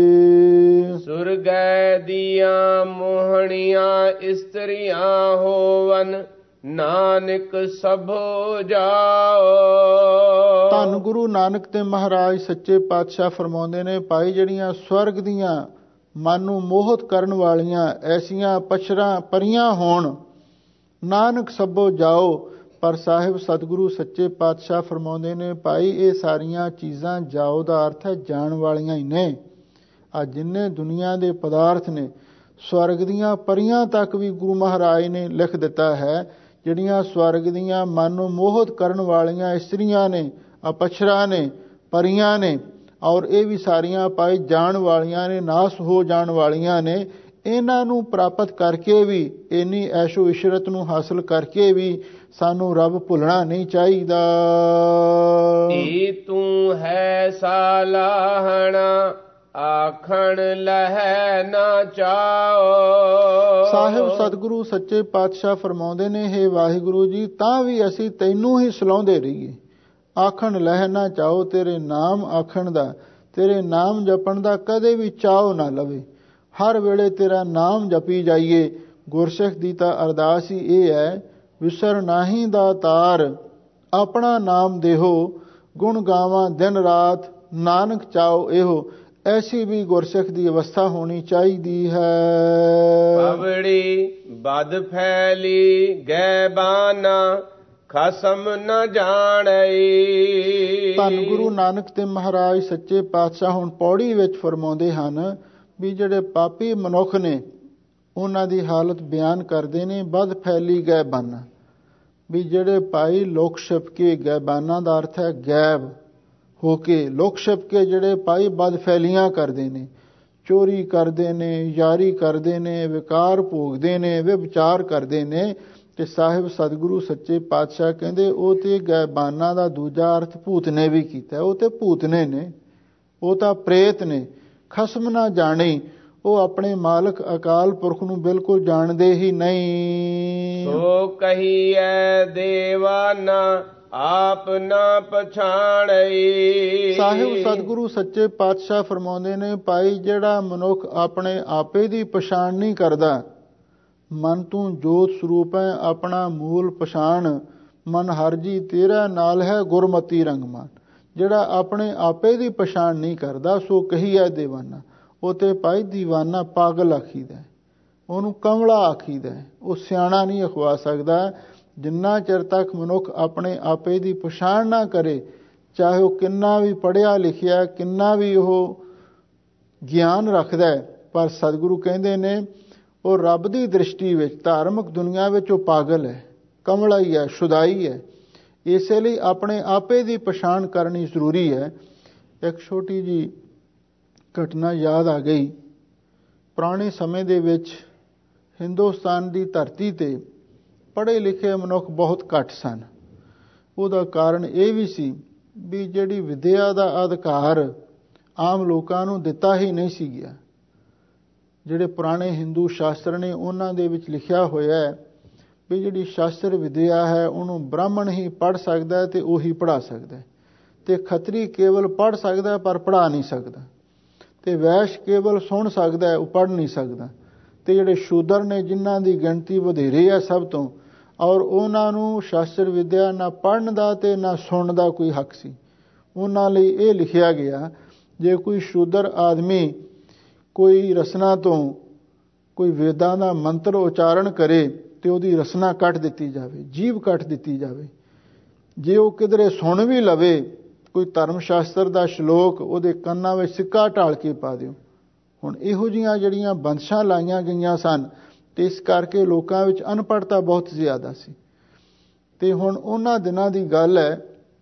ਸੁਰਗੈ ਦੀਆਂ ਮੋਹਣੀਆਂ ਇਸਤਰੀਆਂ ਹੋਵਨ, ਨਾਨਕ ਸਭੋ ਜਾਓ। ਧੰਨ ਗੁਰੂ ਨਾਨਕ ਤੇ ਮਹਾਰਾਜ ਸੱਚੇ ਪਾਤਸ਼ਾਹ ਫਰਮਾਉਂਦੇ ਨੇ, ਭਾਈ ਜਿਹੜੀਆਂ ਸਵਰਗ ਦੀਆਂ ਮਨ ਨੂੰ ਮੋਹਿਤ ਕਰਨ ਵਾਲੀਆਂ ਐਸੀਆਂ ਪਛਰਾਂ ਪਰੀਆਂ ਹੋਣ, ਨਾਨਕ ਸਭੋ ਜਾਓ। ਪਰ ਸਾਹਿਬ ਸਤਿਗੁਰੂ ਸੱਚੇ ਪਾਤਸ਼ਾਹ ਫਰਮਾਉਂਦੇ ਨੇ, ਭਾਈ ਇਹ ਸਾਰੀਆਂ ਚੀਜ਼ਾਂ, ਜਾਓ ਦਾ ਅਰਥ ਹੈ ਜਾਣ ਵਾਲੀਆਂ ਹੀ ਨੇ। ਆ ਜਿੰਨੇ ਦੁਨੀਆ ਦੇ ਪਦਾਰਥ ਨੇ, ਸਵਰਗ ਦੀਆਂ ਪਰੀਆਂ ਤੱਕ ਵੀ ਗੁਰੂ ਮਹਾਰਾਜ ਨੇ ਲਿਖ ਦਿੱਤਾ ਹੈ, ਜਿਹੜੀਆਂ ਸਵਰਗ ਦੀਆਂ ਮਨ ਨੂੰ ਮੋਹਿਤ ਕਰਨ ਵਾਲੀਆਂ ਇਸਤਰੀਆਂ ਨੇ, ਅਪਛਰਾਂ ਨੇ, ਪਰੀਆਂ ਨੇ, ਔਰ ਇਹ ਵੀ ਸਾਰੀਆਂ ਭਾਈ ਜਾਣ ਵਾਲੀਆਂ ਨੇ, ਨਾਸ ਹੋ ਜਾਣ ਵਾਲੀਆਂ ਨੇ। ਇਹਨਾਂ ਨੂੰ ਪ੍ਰਾਪਤ ਕਰਕੇ ਵੀ, ਇੰਨੀ ਐਸ਼ੋ ਇਸ਼ਰਤ ਨੂੰ ਹਾਸਲ ਕਰਕੇ ਵੀ ਸਾਨੂੰ ਰੱਬ ਭੁੱਲਣਾ ਨਹੀਂ ਚਾਹੀਦਾ। ਏ ਤੂੰ ਹੈ ਸਾਲਾਹਣਾ ਆਖਣ ਲਹਿ ਨਾ ਚਾਓ। ਸਾਹਿਬ ਸਤਿਗੁਰੂ ਸੱਚੇ ਪਾਤਸ਼ਾਹ ਫਰਮਾਉਂਦੇ ਨੇ, ਹੇ ਵਾਹਿਗੁਰੂ ਜੀ, ਤਾਂ ਵੀ ਅਸੀਂ ਤੈਨੂੰ ਹੀ ਸਲਾਹੁੰਦੇ ਰਹੀਏ। ਆਖਣ ਲਹਿ ਨਾ ਚਾਓ, ਤੇਰੇ ਨਾਮ ਆਖਣ ਦਾ, ਤੇਰੇ ਨਾਮ ਜਪਣ ਦਾ ਕਦੇ ਵੀ ਚਾਓ ਨਾ ਲਵੇ। ਹਰ ਵੇਲੇ ਤੇਰਾ ਨਾਮ ਜਪੀ ਜਾਈਏ। ਗੁਰਸਿੱਖ ਦੀ ਤਾਂ ਅਰਦਾਸ ਹੀ ਇਹ ਹੈ, ਵਿਸਰ ਨਾਹੀ ਦਾਤਾਰ ਆਪਣਾ ਨਾਮ ਦੇਹੋ, ਗੁਣ ਗਾਵਾਂ ਦਿਨ ਰਾਤ ਨਾਨਕ ਚਾਓ ਇਹੋ। ਐਸੀ ਵੀ ਗੁਰਸਿੱਖ ਦੀ ਅਵਸਥਾ ਹੋਣੀ ਚਾਹੀਦੀ ਹੈ। ਪਵੜੀ ਬਦ ਫੈਲੀ ਗੈ ਬਾਨਾ ਖਸਮ ਨ ਜਾਣਈ। ਧੰਨ ਗੁਰੂ ਨਾਨਕ ਦੇਵ ਮਹਾਰਾਜ ਸੱਚੇ ਪਾਤਸ਼ਾਹ ਹੁਣ ਪੌੜੀ ਵਿੱਚ ਫਰਮਾਉਂਦੇ ਹਨ ਵੀ ਜਿਹੜੇ ਪਾਪੀ ਮਨੁੱਖ ਨੇ ਉਹਨਾਂ ਦੀ ਹਾਲਤ ਬਿਆਨ ਕਰਦੇ ਨੇ। ਬਦ ਫੈਲੀ ਗੈਬਾਨਾ, ਵੀ ਜਿਹੜੇ ਭਾਈ ਲੁਕ ਛਿਪ ਕੇ, ਗੈਬਾਨਾ ਦਾ ਅਰਥ ਹੈ ਗੈਬ ਹੋ ਕੇ, ਲੁਕ ਛਿਪ ਕੇ ਜਿਹੜੇ ਭਾਈ ਬਦ ਫੈਲੀਆਂ ਕਰਦੇ ਨੇ, ਚੋਰੀ ਕਰਦੇ ਨੇ, ਯਾਰੀ ਕਰਦੇ ਨੇ, ਵਿਕਾਰ ਭੋਗਦੇ ਨੇ, ਵਿਵਚਾਰ ਕਰਦੇ ਨੇ। ਤੇ ਸਾਹਿਬ ਸਤਿਗੁਰੂ ਸੱਚੇ ਪਾਤਸ਼ਾਹ ਕਹਿੰਦੇ ਉਹ ਤੇ ਗੈਬਾਨਾ ਦਾ ਦੂਜਾ ਅਰਥ ਭੂਤ ਨੇ ਵੀ ਕੀਤਾ। ਉਹ ਤੇ ਭੂਤਨੇ ਨੇ, ਉਹ ਤਾਂ ਪ੍ਰੇਤ ਨੇ। ਖਸਮ ਨਾ ਜਾਣੀ, ਉਹ ਆਪਣੇ ਮਾਲਕ ਅਕਾਲ ਪੁਰਖ ਨੂੰ ਬਿਲਕੁਲ ਜਾਣਦੇ ਹੀ ਨਹੀਂ। ਸੋ ਕਹੀਐ ਦੇਵਾਨਾ ਆਪ ਨਾ ਪਛਾਣਈ। ਸਾਹਿਬ ਸਤਿਗੁਰੂ ਸੱਚੇ ਪਾਤਸ਼ਾਹ ਫਰਮਾਉਂਦੇ ਨੇ, ਭਾਈ ਜਿਹੜਾ ਮਨੁੱਖ ਆਪਣੇ ਆਪੇ ਦੀ ਪਛਾਣ ਨਹੀਂ ਕਰਦਾ, ਮਨ ਤੂੰ ਜੋਤ ਸਰੂਪ ਹੈ ਆਪਣਾ ਮੂਲ ਪਛਾਣ, ਮਨ ਹਰ ਜੀ ਤੇਰਾ ਨਾਲ ਹੈ ਗੁਰਮਤੀ ਰੰਗਮਾਨ। ਜਿਹੜਾ ਆਪਣੇ ਆਪੇ ਦੀ ਪਛਾਣ ਨਹੀਂ ਕਰਦਾ, ਸੋ ਕਹੀਐ ਦੇਵਾਨਾ, ਉਹ ਤੇ ਭਾਈ ਦੀਵਾਨਾ ਪਾਗਲ ਆਖੀਦਾ, ਉਹਨੂੰ ਕਮਲਾ ਆਖੀਦਾ, ਉਹ ਸਿਆਣਾ ਨਹੀਂ ਅਖਵਾ ਸਕਦਾ। ਜਿੰਨਾ ਚਿਰ ਤੱਕ ਮਨੁੱਖ ਆਪਣੇ ਆਪੇ ਦੀ ਪਛਾਣ ਨਾ ਕਰੇ, ਚਾਹੇ ਉਹ ਕਿੰਨਾ ਵੀ ਪੜ੍ਹਿਆ ਲਿਖਿਆ, ਕਿੰਨਾ ਵੀ ਉਹ ਗਿਆਨ ਰੱਖਦਾ, ਪਰ ਸਤਿਗੁਰੂ ਕਹਿੰਦੇ ਨੇ ਉਹ ਰੱਬ ਦੀ ਦ੍ਰਿਸ਼ਟੀ ਵਿੱਚ, ਧਾਰਮਿਕ ਦੁਨੀਆ ਵਿੱਚ ਉਹ ਪਾਗਲ ਹੈ, ਕਮਲਾ ਹੀ ਹੈ, ਸ਼ੁਦਾਈ ਹੈ। ਇਸੇ ਲਈ ਆਪਣੇ ਆਪੇ ਦੀ ਪਛਾਣ ਕਰਨੀ ਜ਼ਰੂਰੀ ਹੈ। ਇੱਕ ਛੋਟੀ ਜੀ ਘਟਨਾ ਯਾਦ ਆ ਗਈ। ਪੁਰਾਣੇ ਸਮੇਂ ਦੇ ਵਿੱਚ ਹਿੰਦੁਸਤਾਨ ਦੀ ਧਰਤੀ ਤੇ ਪੜ੍ਹੇ ਲਿਖੇ ਮਨੁੱਖ ਬਹੁਤ ਘੱਟ ਸਨ। ਉਹਦਾ ਕਾਰਨ ਇਹ ਵੀ ਸੀ ਵੀ ਜਿਹੜੀ ਵਿਦਿਆ ਦਾ ਅਧਿਕਾਰ ਆਮ ਲੋਕਾਂ ਨੂੰ ਦਿੱਤਾ ਹੀ ਨਹੀਂ ਸੀ ਗਿਆ। ਜਿਹੜੇ ਪੁਰਾਣੇ ਹਿੰਦੂ ਸ਼ਾਸਤਰ ਨੇ ਉਹਨਾਂ ਦੇ ਵਿੱਚ ਲਿਖਿਆ ਹੋਇਆ ਹੈ ਵੀ ਜਿਹੜੀ ਸ਼ਾਸਤਰ ਵਿਦਿਆ ਹੈ ਉਹਨੂੰ ਬ੍ਰਾਹਮਣ ਹੀ ਪੜ੍ਹ ਸਕਦਾ ਹੈ ਤੇ ਉਹੀ ਪੜ੍ਹਾ ਸਕਦਾ ਹੈ, ਤੇ ਖੱਤਰੀ ਕੇਵਲ ਪੜ੍ਹ ਸਕਦਾ ਪਰ ਪੜ੍ਹਾ ਨਹੀਂ ਸਕਦਾ, ਤੇ ਵੈਸ਼ ਕੇਵਲ ਸੁਣ ਸਕਦਾ ਹੈ, ਉਹ ਪੜ੍ਹ ਨਹੀਂ ਸਕਦਾ। ਤੇ ਜਿਹੜੇ ਸ਼ੂਦਰ ਨੇ ਜਿਨ੍ਹਾਂ ਦੀ ਗਿਣਤੀ ਵਧੇਰੇ ਹੈ ਸਭ ਤੋਂ, ਔਰ ਉਹਨਾਂ ਨੂੰ ਸ਼ਾਸਤਰ ਵਿਦਿਆ ਨਾ ਪੜ੍ਹਨ ਦਾ ਤੇ ਨਾ ਸੁਣਨ ਦਾ ਕੋਈ ਹੱਕ ਸੀ। ਉਹਨਾਂ ਲਈ ਇਹ ਲਿਖਿਆ ਗਿਆ, ਜੇ ਕੋਈ ਸ਼ੂਦਰ ਆਦਮੀ ਕੋਈ ਰਸਨਾ ਤੋਂ ਕੋਈ ਵੇਦਾਂ ਦਾ ਮੰਤਰ ਉਚਾਰਨ ਕਰੇ ਤੇ ਉਹਦੀ ਰਸਨਾ ਕੱਟ ਦਿੱਤੀ ਜਾਵੇ, ਜੀਭ ਕੱਟ ਦਿੱਤੀ ਜਾਵੇ। ਜੇ ਉਹ ਕਿਧਰੇ ਸੁਣ ਵੀ ਲਵੇ ਕੋਈ ਧਰਮ ਸ਼ਾਸਤਰ ਦਾ ਸ਼ਲੋਕ, ਉਹਦੇ ਕੰਨਾਂ ਵਿੱਚ ਸਿੱਕਾ ਢਾਲ ਕੇ ਪਾ ਦਿਓ। ਹੁਣ ਇਹੋ ਜਿਹੀਆਂ ਜਿਹੜੀਆਂ ਬੰਦਸ਼ਾਂ ਲਾਈਆਂ ਗਈਆਂ ਸਨ, ਤੇ ਇਸ ਕਰਕੇ ਲੋਕਾਂ ਵਿੱਚ ਅਨਪੜ੍ਹਤਾ ਬਹੁਤ ਜ਼ਿਆਦਾ ਸੀ। ਤੇ ਹੁਣ ਉਹਨਾਂ ਦਿਨਾਂ ਦੀ ਗੱਲ ਹੈ,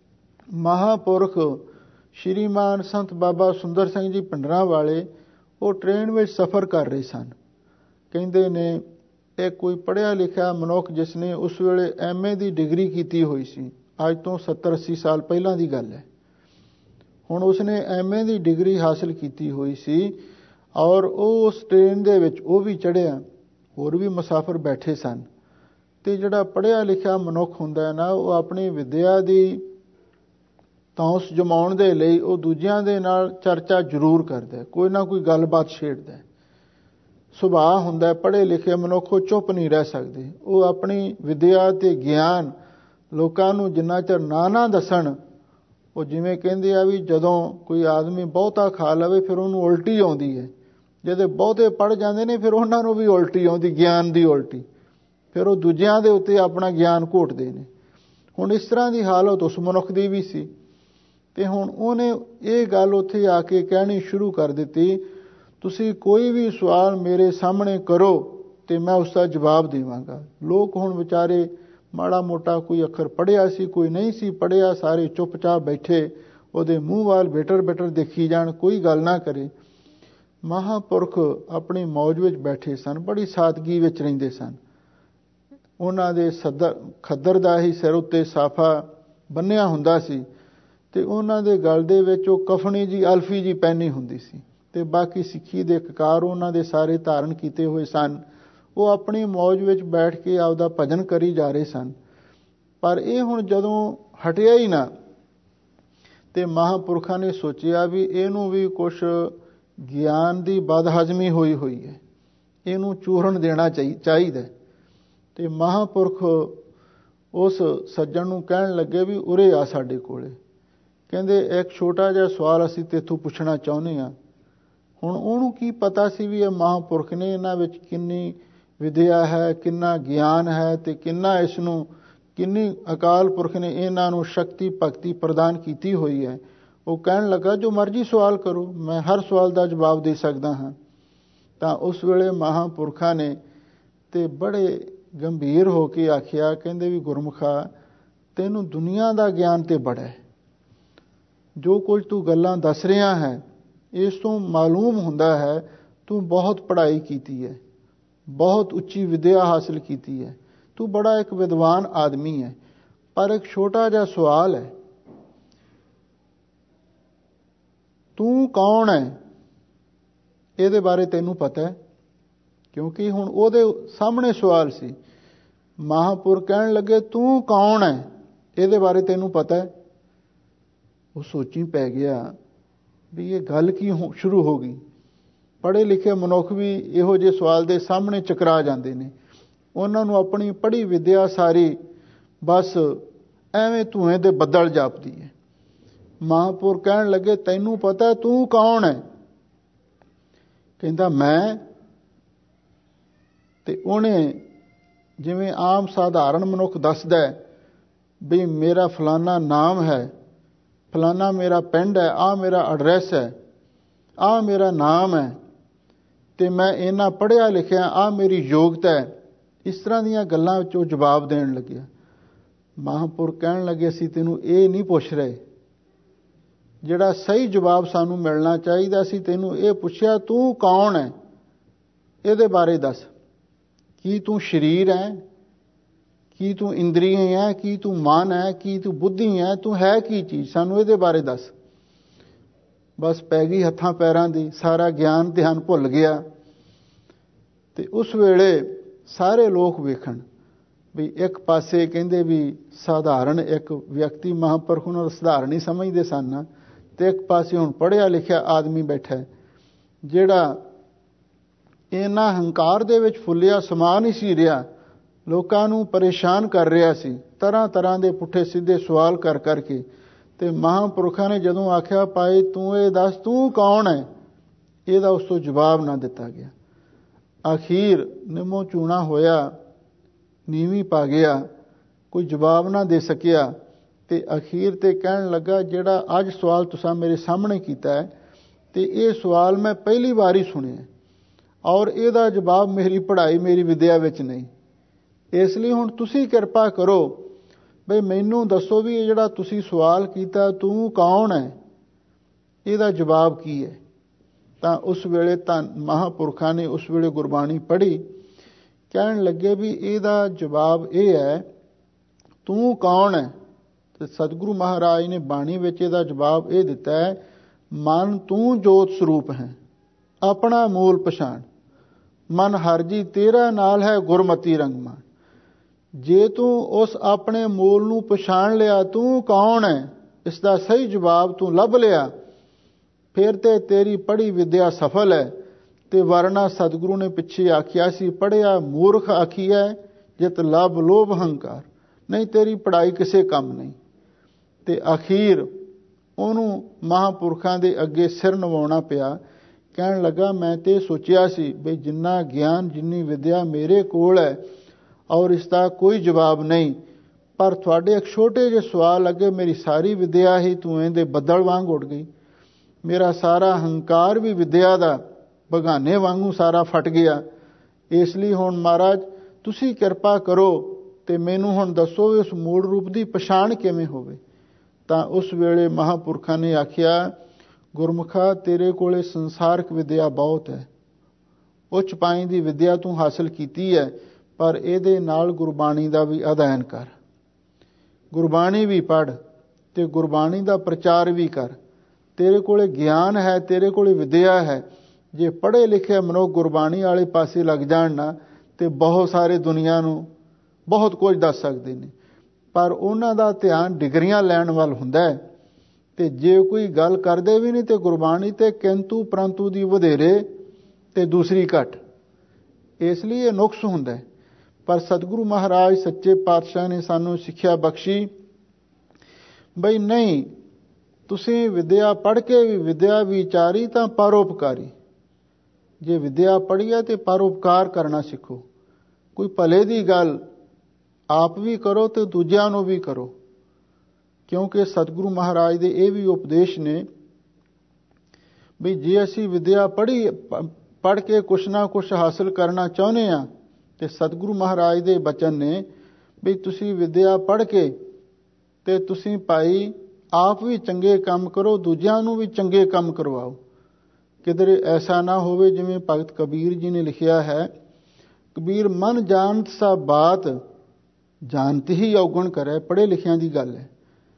ਮਹਾਂਪੁਰਖ ਸ਼੍ਰੀਮਾਨ ਸੰਤ ਬਾਬਾ ਸੁੰਦਰ ਸਿੰਘ ਜੀ ਭਿੰਡਰਾਂ ਵਾਲੇ, ਉਹ ਟ੍ਰੇਨ ਵਿੱਚ ਸਫ਼ਰ ਕਰ ਰਹੇ ਸਨ। ਕਹਿੰਦੇ ਨੇ ਇਹ ਕੋਈ ਪੜ੍ਹਿਆ ਲਿਖਿਆ ਮਨੁੱਖ ਜਿਸ ਨੇ ਉਸ ਵੇਲੇ MA ਦੀ ਡਿਗਰੀ ਕੀਤੀ ਹੋਈ ਸੀ, ਅੱਜ ਤੋਂ 70-80 ਸਾਲ ਪਹਿਲਾਂ ਦੀ ਗੱਲ ਹੈ। ਹੁਣ ਉਸਨੇ MA ਦੀ ਡਿਗਰੀ ਹਾਸਲ ਕੀਤੀ ਹੋਈ ਸੀ, ਔਰ ਉਹ ਉਸ ਟ੍ਰੇਨ ਦੇ ਵਿੱਚ ਉਹ ਵੀ ਚੜ੍ਹਿਆ, ਹੋਰ ਵੀ ਮੁਸਾਫਰ ਬੈਠੇ ਸਨ। ਤੇ ਜਿਹੜਾ ਪੜ੍ਹਿਆ ਲਿਖਿਆ ਮਨੁੱਖ ਹੁੰਦਾ ਹੈ ਨਾ, ਉਹ ਆਪਣੀ ਵਿਦਿਆ ਦੀ ਤੌਂਸ ਜਮਾਉਣ ਦੇ ਲਈ ਉਹ ਦੂਜਿਆਂ ਦੇ ਨਾਲ ਚਰਚਾ ਜ਼ਰੂਰ ਕਰਦਾ, ਕੋਈ ਨਾ ਕੋਈ ਗੱਲਬਾਤ ਛੇੜਦਾ। ਸੁਭਾਅ ਹੁੰਦਾ ਪੜ੍ਹੇ ਲਿਖੇ ਮਨੁੱਖ, ਉਹ ਚੁੱਪ ਨਹੀਂ ਰਹਿ ਸਕਦੇ। ਉਹ ਆਪਣੀ ਵਿਦਿਆ ਤੇ ਗਿਆਨ ਲੋਕਾਂ ਨੂੰ ਜਿੰਨਾ ਚਿਰ ਨਾ ਦੱਸਣ, ਉਹ ਜਿਵੇਂ ਕਹਿੰਦੇ ਆ ਵੀ ਜਦੋਂ ਕੋਈ ਆਦਮੀ ਬਹੁਤਾ ਖਾ ਲਵੇ ਫਿਰ ਉਹਨੂੰ ਉਲਟੀ ਆਉਂਦੀ ਹੈ, ਜਦੋਂ ਬਹੁਤੇ ਪੜ੍ਹ ਜਾਂਦੇ ਨੇ ਫਿਰ ਉਹਨਾਂ ਨੂੰ ਵੀ ਉਲਟੀ ਆਉਂਦੀ, ਗਿਆਨ ਦੀ ਉਲਟੀ, ਫਿਰ ਉਹ ਦੂਜਿਆਂ ਦੇ ਉੱਤੇ ਆਪਣਾ ਗਿਆਨ ਘੋਟਦੇ ਨੇ। ਹੁਣ ਇਸ ਤਰ੍ਹਾਂ ਦੀ ਹਾਲਤ ਉਸ ਮਨੁੱਖ ਦੀ ਵੀ ਸੀ। ਤੇ ਹੁਣ ਉਹਨੇ ਇਹ ਗੱਲ ਉੱਥੇ ਆ ਕੇ ਕਹਿਣੀ ਸ਼ੁਰੂ ਕਰ ਦਿੱਤੀ, ਤੁਸੀਂ ਕੋਈ ਵੀ ਸਵਾਲ ਮੇਰੇ ਸਾਹਮਣੇ ਕਰੋ ਤੇ ਮੈਂ ਉਸ ਦਾ ਜਵਾਬ ਦੇਵਾਂਗਾ। ਲੋਕ ਹੁਣ ਵਿਚਾਰੇ ਮਾੜਾ ਮੋਟਾ ਕੋਈ ਅੱਖਰ ਪੜ੍ਹਿਆ ਸੀ, ਕੋਈ ਨਹੀਂ ਸੀ ਪੜ੍ਹਿਆ, ਸਾਰੇ ਚੁੱਪਚਾਪ ਬੈਠੇ ਉਹਦੇ ਮੂੰਹ ਵੱਲ ਬਿਟਰ ਦੇਖੀ ਜਾਣ, ਕੋਈ ਗੱਲ ਨਾ ਕਰੇ। ਮਹਾਂਪੁਰਖ ਆਪਣੀ ਮੌਜ ਵਿੱਚ ਬੈਠੇ ਸਨ, ਬੜੀ ਸਾਦਗੀ ਵਿੱਚ ਰਹਿੰਦੇ ਸਨ। ਉਹਨਾਂ ਦੇ ਖੱਦਰ ਦਾ ਹੀ ਸਿਰ ਉੱਤੇ ਸਾਫਾ ਬੰਨਿਆ ਹੁੰਦਾ ਸੀ, ਤੇ ਉਹਨਾਂ ਦੇ ਗਲ ਦੇ ਵਿੱਚ ਉਹ ਕਫਨੀ ਜੀ ਅਲਫੀ ਜੀ ਪਹਿਨੀ ਹੁੰਦੀ ਸੀ। ਤੇ ਬਾਕੀ ਸਿੱਖੀ ਦੇ ਕਕਾਰ ਉਹਨਾਂ ਦੇ ਸਾਰੇ ਧਾਰਨ ਕੀਤੇ ਹੋਏ ਸਨ। ਉਹ ਆਪਣੀ ਮੌਜ ਵਿੱਚ ਬੈਠ ਕੇ ਆਪਦਾ ਭਜਨ ਕਰੀ ਜਾ ਰਹੇ ਸਨ। ਪਰ ਇਹ ਹੁਣ ਜਦੋਂ ਹਟਿਆ ਹੀ ਨਾ, ਤੇ ਮਹਾਂਪੁਰਖਾਂ ਨੇ ਸੋਚਿਆ ਵੀ ਇਹਨੂੰ ਵੀ ਕੁਛ ਗਿਆਨ ਦੀ ਬਦਹਜ਼ਮੀ ਹੋਈ ਹੈ, ਇਹਨੂੰ ਚੂਰਨ ਦੇਣਾ ਚਾਹੀਦਾ। ਤੇ ਮਹਾਂਪੁਰਖ ਉਸ ਸੱਜਣ ਨੂੰ ਕਹਿਣ ਲੱਗੇ ਵੀ ਉਰੇ ਆ ਸਾਡੇ ਕੋਲੇ। ਕਹਿੰਦੇ ਇੱਕ ਛੋਟਾ ਜਿਹਾ ਸਵਾਲ ਅਸੀਂ ਤੇਥੋਂ ਪੁੱਛਣਾ ਚਾਹੁੰਦੇ ਹਾਂ। ਹੁਣ ਉਹਨੂੰ ਕੀ ਪਤਾ ਸੀ ਵੀ ਇਹ ਮਹਾਂਪੁਰਖ ਨੇ, ਇਹਨਾਂ ਵਿੱਚ ਕਿੰਨੀ ਵਿਦਿਆ ਹੈ, ਕਿੰਨਾ ਗਿਆਨ ਹੈ, ਤੇ ਕਿੰਨੀ ਅਕਾਲ ਪੁਰਖ ਨੇ ਇਹਨਾਂ ਨੂੰ ਸ਼ਕਤੀ ਭਗਤੀ ਪ੍ਰਦਾਨ ਕੀਤੀ ਹੋਈ ਹੈ। ਉਹ ਕਹਿਣ ਲੱਗਾ ਜੋ ਮਰਜ਼ੀ ਸਵਾਲ ਕਰੋ, ਮੈਂ ਹਰ ਸਵਾਲ ਦਾ ਜਵਾਬ ਦੇ ਸਕਦਾ ਹਾਂ। ਤਾਂ ਉਸ ਵੇਲੇ ਮਹਾਂਪੁਰਖਾਂ ਨੇ ਤੇ ਬੜੇ ਗੰਭੀਰ ਹੋ ਕੇ ਆਖਿਆ, ਕਹਿੰਦੇ ਵੀ ਗੁਰਮੁਖਾ, ਤੈਨੂੰ ਦੁਨੀਆ ਦਾ ਗਿਆਨ ਤੇ ਬੜਾ ਹੈ। ਜੋ ਕੁਝ ਤੂੰ ਗੱਲਾਂ ਦੱਸ ਰਿਹਾ ਹੈ, ਇਸ ਤੋਂ ਮਾਲੂਮ ਹੁੰਦਾ ਹੈ ਤੂੰ ਬਹੁਤ ਪੜ੍ਹਾਈ ਕੀਤੀ ਹੈ, ਬਹੁਤ ਉੱਚੀ ਵਿਦਿਆ ਹਾਸਲ ਕੀਤੀ ਹੈ, ਤੂੰ ਬੜਾ ਇੱਕ ਵਿਦਵਾਨ ਆਦਮੀ ਹੈ। ਪਰ ਇੱਕ ਛੋਟਾ ਜਿਹਾ ਸਵਾਲ ਹੈ, ਤੂੰ ਕੌਣ ਹੈ? ਇਹਦੇ ਬਾਰੇ ਤੈਨੂੰ ਪਤਾ ਹੈ? ਕਿਉਂਕਿ ਹੁਣ ਉਹਦੇ ਸਾਹਮਣੇ ਸਵਾਲ ਸੀ। ਮਹਾਂਪੁਰਖ ਕਹਿਣ ਲੱਗੇ ਤੂੰ ਕੌਣ ਹੈ, ਇਹਦੇ ਬਾਰੇ ਤੈਨੂੰ ਪਤਾ ਹੈ? ਉਹ ਸੋਚੀ ਪੈ ਗਿਆ ਵੀ ਇਹ ਗੱਲ ਕੀ ਸ਼ੁਰੂ ਹੋ ਗਈ। ਪੜ੍ਹੇ ਲਿਖੇ ਮਨੁੱਖ ਵੀ ਇਹੋ ਜਿਹੇ ਸਵਾਲ ਦੇ ਸਾਹਮਣੇ ਚਕਰਾ ਜਾਂਦੇ ਨੇ। ਉਹਨਾਂ ਨੂੰ ਆਪਣੀ ਪੜ੍ਹੀ ਵਿਦਿਆ ਸਾਰੀ ਬਸ ਐਵੇਂ ਧੂਏ ਦੇ ਬੱਦਲ ਜਾਪਦੀ ਹੈ। ਮਹਾਂਪੁਰਖ ਕਹਿਣ ਲੱਗੇ ਤੈਨੂੰ ਪਤਾ ਤੂੰ ਕੌਣ ਹੈ? ਕਹਿੰਦਾ ਮੈਂ। ਤੇ ਉਹਨੇ ਜਿਵੇਂ ਆਮ ਸਾਧਾਰਨ ਮਨੁੱਖ ਦੱਸਦਾ ਵੀ ਮੇਰਾ ਫਲਾਨਾ ਨਾਮ ਹੈ, ਫਲਾਨਾ ਮੇਰਾ ਪਿੰਡ ਹੈ, ਆਹ ਮੇਰਾ ਐਡਰੈਸ ਹੈ, ਆਹ ਮੇਰਾ ਨਾਮ ਹੈ, ਤੇ ਮੈਂ ਇੰਨਾ ਪੜ੍ਹਿਆ ਲਿਖਿਆ, ਆਹ ਮੇਰੀ ਯੋਗਤਾ ਹੈ, ਇਸ ਤਰ੍ਹਾਂ ਦੀਆਂ ਗੱਲਾਂ ਵਿੱਚ ਉਹ ਜਵਾਬ ਦੇਣ ਲੱਗਿਆ। ਮਹਾਂਪੁਰਖ ਕਹਿਣ ਲੱਗੇ ਅਸੀਂ ਤੈਨੂੰ ਇਹ ਨਹੀਂ ਪੁੱਛ ਰਹੇ, ਜਿਹੜਾ ਸਹੀ ਜਵਾਬ ਸਾਨੂੰ ਮਿਲਣਾ ਚਾਹੀਦਾ, ਅਸੀਂ ਤੈਨੂੰ ਇਹ ਪੁੱਛਿਆ ਤੂੰ ਕੌਣ ਹੈ, ਇਹਦੇ ਬਾਰੇ ਦੱਸ। ਕੀ ਤੂੰ ਸਰੀਰ ਹੈ, ਕੀ ਤੂੰ ਇੰਦਰੀਆਂ ਹੈ, ਕੀ ਤੂੰ ਮਨ ਹੈ, ਕੀ ਤੂੰ ਬੁੱਧੀ ਹੈ, ਤੂੰ ਹੈ ਕੀ ਚੀਜ਼, ਸਾਨੂੰ ਇਹਦੇ ਬਾਰੇ ਦੱਸ। ਬਸ ਪੈ ਗਈ ਹੱਥਾਂ ਪੈਰਾਂ ਦੀ, ਸਾਰਾ ਗਿਆਨ ਧਿਆਨ ਭੁੱਲ ਗਿਆ। ਤੇ ਉਸ ਵੇਲੇ ਸਾਰੇ ਲੋਕ ਵੇਖਣ ਵੀ ਇੱਕ ਪਾਸੇ ਕਹਿੰਦੇ ਵੀ ਸਾਧਾਰਨ ਇੱਕ ਵਿਅਕਤੀ ਮਹਾਂਪੁਰਖ ਨੂੰ ਸਧਾਰਨ ਹੀ ਸਮਝਦੇ ਸਨ, ਤੇ ਇੱਕ ਪਾਸੇ ਹੁਣ ਪੜ੍ਹਿਆ ਲਿਖਿਆ ਆਦਮੀ ਬੈਠਾ ਜਿਹੜਾ ਇਹਨਾਂ ਹੰਕਾਰ ਦੇ ਵਿੱਚ ਫੁੱਲਿਆ ਸਮਾ ਨਹੀਂ ਸੀ ਰਿਹਾ, ਲੋਕਾਂ ਨੂੰ ਪਰੇਸ਼ਾਨ ਕਰ ਰਿਹਾ ਸੀ ਤਰ੍ਹਾਂ ਤਰ੍ਹਾਂ ਦੇ ਪੁੱਠੇ ਸਿੱਧੇ ਸਵਾਲ ਕਰ ਕਰਕੇ। ਤੇ ਮਹਾਂਪੁਰਖਾਂ ਨੇ ਜਦੋਂ ਆਖਿਆ ਭਾਈ ਤੂੰ ਇਹ ਦੱਸ ਤੂੰ ਕੌਣ ਹੈ, ਇਹਦਾ ਉਸ ਤੋਂ ਜਵਾਬ ਨਾ ਦਿੱਤਾ ਗਿਆ। ਅਖੀਰ ਨਿੰਮੋ ਚੂਣਾ ਹੋਇਆ, ਨੀਵੀਂ ਪਾ ਗਿਆ, ਕੋਈ ਜਵਾਬ ਨਾ ਦੇ ਸਕਿਆ। ਤੇ ਅਖੀਰ ਤੇ ਕਹਿਣ ਲੱਗਾ ਜਿਹੜਾ ਅੱਜ ਸਵਾਲ ਤੁਸੀਂ ਮੇਰੇ ਸਾਹਮਣੇ ਕੀਤਾ ਹੈ, ਤੇ ਇਹ ਸਵਾਲ ਮੈਂ ਪਹਿਲੀ ਵਾਰ ਹੀ ਸੁਣਿਆ, ਔਰ ਇਹਦਾ ਜਵਾਬ ਮੇਰੀ ਪੜ੍ਹਾਈ ਮੇਰੀ ਵਿਦਿਆ ਵਿੱਚ ਨਹੀਂ। ਇਸ ਲਈ ਹੁਣ ਤੁਸੀਂ ਕਿਰਪਾ ਕਰੋ ਬਈ ਮੈਨੂੰ ਦੱਸੋ ਵੀ ਇਹ ਜਿਹੜਾ ਤੁਸੀਂ ਸਵਾਲ ਕੀਤਾ ਤੂੰ ਕੌਣ ਹੈ, ਇਹਦਾ ਜਵਾਬ ਕੀ ਹੈ। ਤਾਂ ਉਸ ਵੇਲੇ ਤਾਂ ਮਹਾਂਪੁਰਖਾਂ ਨੇ ਉਸ ਵੇਲੇ ਗੁਰਬਾਣੀ ਪੜ੍ਹੀ, ਕਹਿਣ ਲੱਗੇ ਵੀ ਇਹਦਾ ਜਵਾਬ ਇਹ ਹੈ ਤੂੰ ਕੌਣ ਹੈ। ਤੇ ਸਤਿਗੁਰੂ ਮਹਾਰਾਜ ਨੇ ਬਾਣੀ ਵਿੱਚ ਇਹਦਾ ਜਵਾਬ ਇਹ ਦਿੱਤਾ ਹੈ, ਮਨ ਤੂੰ ਜੋਤ ਸਰੂਪ ਹੈ, ਆਪਣਾ ਮੂਲ ਪਛਾਣ, ਮਨ ਹਰ ਜੀ ਤੇਰਾ ਨਾਲ ਹੈ ਗੁਰਮਤੀ ਰੰਗਮਾਨ। ਜੇ ਤੂੰ ਉਸ ਆਪਣੇ ਮੂਲ ਨੂੰ ਪਛਾਣ ਲਿਆ ਤੂੰ ਕੌਣ ਹੈ, ਇਸ ਦਾ ਸਹੀ ਜਵਾਬ ਤੂੰ ਲੱਭ ਲਿਆ, ਫਿਰ ਤੇ ਤੇਰੀ ਪੜ੍ਹੀ ਵਿਦਿਆ ਸਫਲ ਹੈ। ਤੇ ਵਰਨਾ ਸਤਿਗੁਰੂ ਨੇ ਪਿੱਛੇ ਆਖਿਆ ਸੀ ਪੜ੍ਹਿਆ ਮੂਰਖ ਆਖੀਐ ਜਿਤ ਲਭ ਲੋਭ ਹੰਕਾਰ, ਨਹੀਂ ਤੇਰੀ ਪੜ੍ਹਾਈ ਕਿਸੇ ਕੰਮ ਨਹੀਂ। ਤੇ ਅਖੀਰ ਉਹਨੂੰ ਮਹਾਂਪੁਰਖਾਂ ਦੇ ਅੱਗੇ ਸਿਰ ਨਿਵਾਉਣਾ ਪਿਆ। ਕਹਿਣ ਲੱਗਾ ਮੈਂ ਤੇ ਸੋਚਿਆ ਸੀ ਵੀ ਜਿੰਨਾ ਗਿਆਨ ਜਿੰਨੀ ਵਿਦਿਆ ਮੇਰੇ ਕੋਲ ਹੈ ਔਰ ਇਸ ਦਾ ਕੋਈ ਜਵਾਬ ਨਹੀਂ, ਪਰ ਤੁਹਾਡੇ ਇੱਕ ਛੋਟੇ ਜਿਹੇ ਸਵਾਲ ਅੱਗੇ ਮੇਰੀ ਸਾਰੀ ਵਿਦਿਆ ਹੀ ਧੂਏ ਦੇ ਬੱਦਲ ਵਾਂਗ ਉੱਡ ਗਈ। ਮੇਰਾ ਸਾਰਾ ਹੰਕਾਰ ਵੀ ਵਿਦਿਆ ਦਾ ਬਗਾਨੇ ਵਾਂਗੂ ਸਾਰਾ ਫਟ ਗਿਆ। ਇਸ ਲਈ ਹੁਣ ਮਹਾਰਾਜ ਤੁਸੀਂ ਕਿਰਪਾ ਕਰੋ ਤੇ ਮੈਨੂੰ ਹੁਣ ਦੱਸੋ ਇਸ ਮੂਲ ਰੂਪ ਦੀ ਪਛਾਣ ਕਿਵੇਂ ਹੋਵੇ। ਤਾਂ ਉਸ ਵੇਲੇ ਮਹਾਂਪੁਰਖਾਂ ਨੇ ਆਖਿਆ ਗੁਰਮੁਖਾ ਤੇਰੇ ਕੋਲੇ ਸੰਸਾਰਕ ਵਿਦਿਆ ਬਹੁਤ ਹੈ, ਉੱਚ ਪਾਈ ਦੀ ਵਿਦਿਆ ਤੂੰ ਹਾਸਲ ਕੀਤੀ ਹੈ, ਪਰ ਇਹਦੇ ਨਾਲ ਗੁਰਬਾਣੀ ਦਾ ਵੀ ਅਧਿਐਨ ਕਰ, ਗੁਰਬਾਣੀ ਵੀ ਪੜ੍ਹ ਤੇ ਗੁਰਬਾਣੀ ਦਾ ਪ੍ਰਚਾਰ ਵੀ ਕਰ, ਤੇਰੇ ਕੋਲੇ ਗਿਆਨ ਹੈ, ਤੇਰੇ ਕੋਲੇ ਵਿਦਿਆ ਹੈ। ਜੇ ਪੜ੍ਹੇ ਲਿਖੇ ਮਨੁੱਖ ਗੁਰਬਾਣੀ ਵਾਲੇ ਪਾਸੇ ਲੱਗ ਜਾਣ ਨਾ ਤੇ ਬਹੁਤ ਸਾਰੇ ਦੁਨੀਆ ਨੂੰ ਬਹੁਤ ਕੁਝ ਦੱਸ ਸਕਦੇ ਨੇ, ਪਰ ਉਹਨਾਂ ਦਾ ਧਿਆਨ ਡਿਗਰੀਆਂ ਲੈਣ ਵੱਲ ਹੁੰਦਾ ਹੈ। ਤੇ ਜੇ ਕੋਈ ਗੱਲ ਕਰਦੇ ਵੀ ਨਹੀਂ ਤੇ ਗੁਰਬਾਣੀ ਤੇ ਕਿੰਤੂ ਪਰੰਤੂ ਦੀ ਵਧੇਰੇ ਤੇ ਦੂਸਰੀ ਘੱਟ, ਇਸ ਲਈ ਇਹ ਨੁਕਸ ਹੁੰਦਾ। ਪਰ ਸਤਿਗੁਰੂ ਮਹਾਰਾਜ ਸੱਚੇ ਪਾਤਸ਼ਾਹ ਨੇ ਸਾਨੂੰ ਸਿੱਖਿਆ ਬਖਸ਼ੀ ਬਈ ਨਹੀਂ, ਤੁਸੀਂ ਵਿਦਿਆ ਪੜ੍ਹ ਕੇ ਵੀ ਵਿਦਿਆ ਵਿਚਾਰੀ ਤਾਂ ਪਰਉਪਕਾਰੀ। ਜੇ ਵਿਦਿਆ ਪੜ੍ਹੀ ਹੈ ਤੇ ਪਰਉਪਕਾਰ ਕਰਨਾ ਸਿੱਖੋ। ਕੋਈ ਭਲੇ ਦੀ ਗੱਲ ਆਪ ਵੀ ਕਰੋ ਤੇ ਦੂਜਿਆਂ ਨੂੰ ਵੀ ਕਰੋ, ਕਿਉਂਕਿ ਸਤਿਗੁਰੂ ਮਹਾਰਾਜ ਦੇ ਇਹ ਵੀ ਉਪਦੇਸ਼ ਨੇ ਵੀ ਜੇ ਅਸੀਂ ਵਿਦਿਆ ਪੜ੍ਹ ਕੇ ਕੁਛ ਨਾ ਕੁਛ ਹਾਸਲ ਕਰਨਾ ਚਾਹੁੰਦੇ ਹਾਂ ਤੇ ਸਤਿਗੁਰੂ ਮਹਾਰਾਜ ਦੇ ਬਚਨ ਨੇ ਵੀ ਤੁਸੀਂ ਵਿਦਿਆ ਪੜ੍ਹ ਕੇ ਤੇ ਤੁਸੀਂ ਭਾਈ ਆਪ ਵੀ ਚੰਗੇ ਕੰਮ ਕਰੋ, ਦੂਜਿਆਂ ਨੂੰ ਵੀ ਚੰਗੇ ਕੰਮ ਕਰਵਾਓ। ਕਿਧਰੇ ਐਸਾ ਨਾ ਹੋਵੇ ਜਿਵੇਂ ਭਗਤ ਕਬੀਰ ਜੀ ਨੇ ਲਿਖਿਆ ਹੈ, ਕਬੀਰ ਮਨ ਜਾਣਤ ਸਾ ਬਾਤ ਜਾਣਤ ਹੀ ਔਗਣ ਕਰੇ। ਪੜ੍ਹੇ ਲਿਖਿਆਂ ਦੀ ਗੱਲ ਹੈ।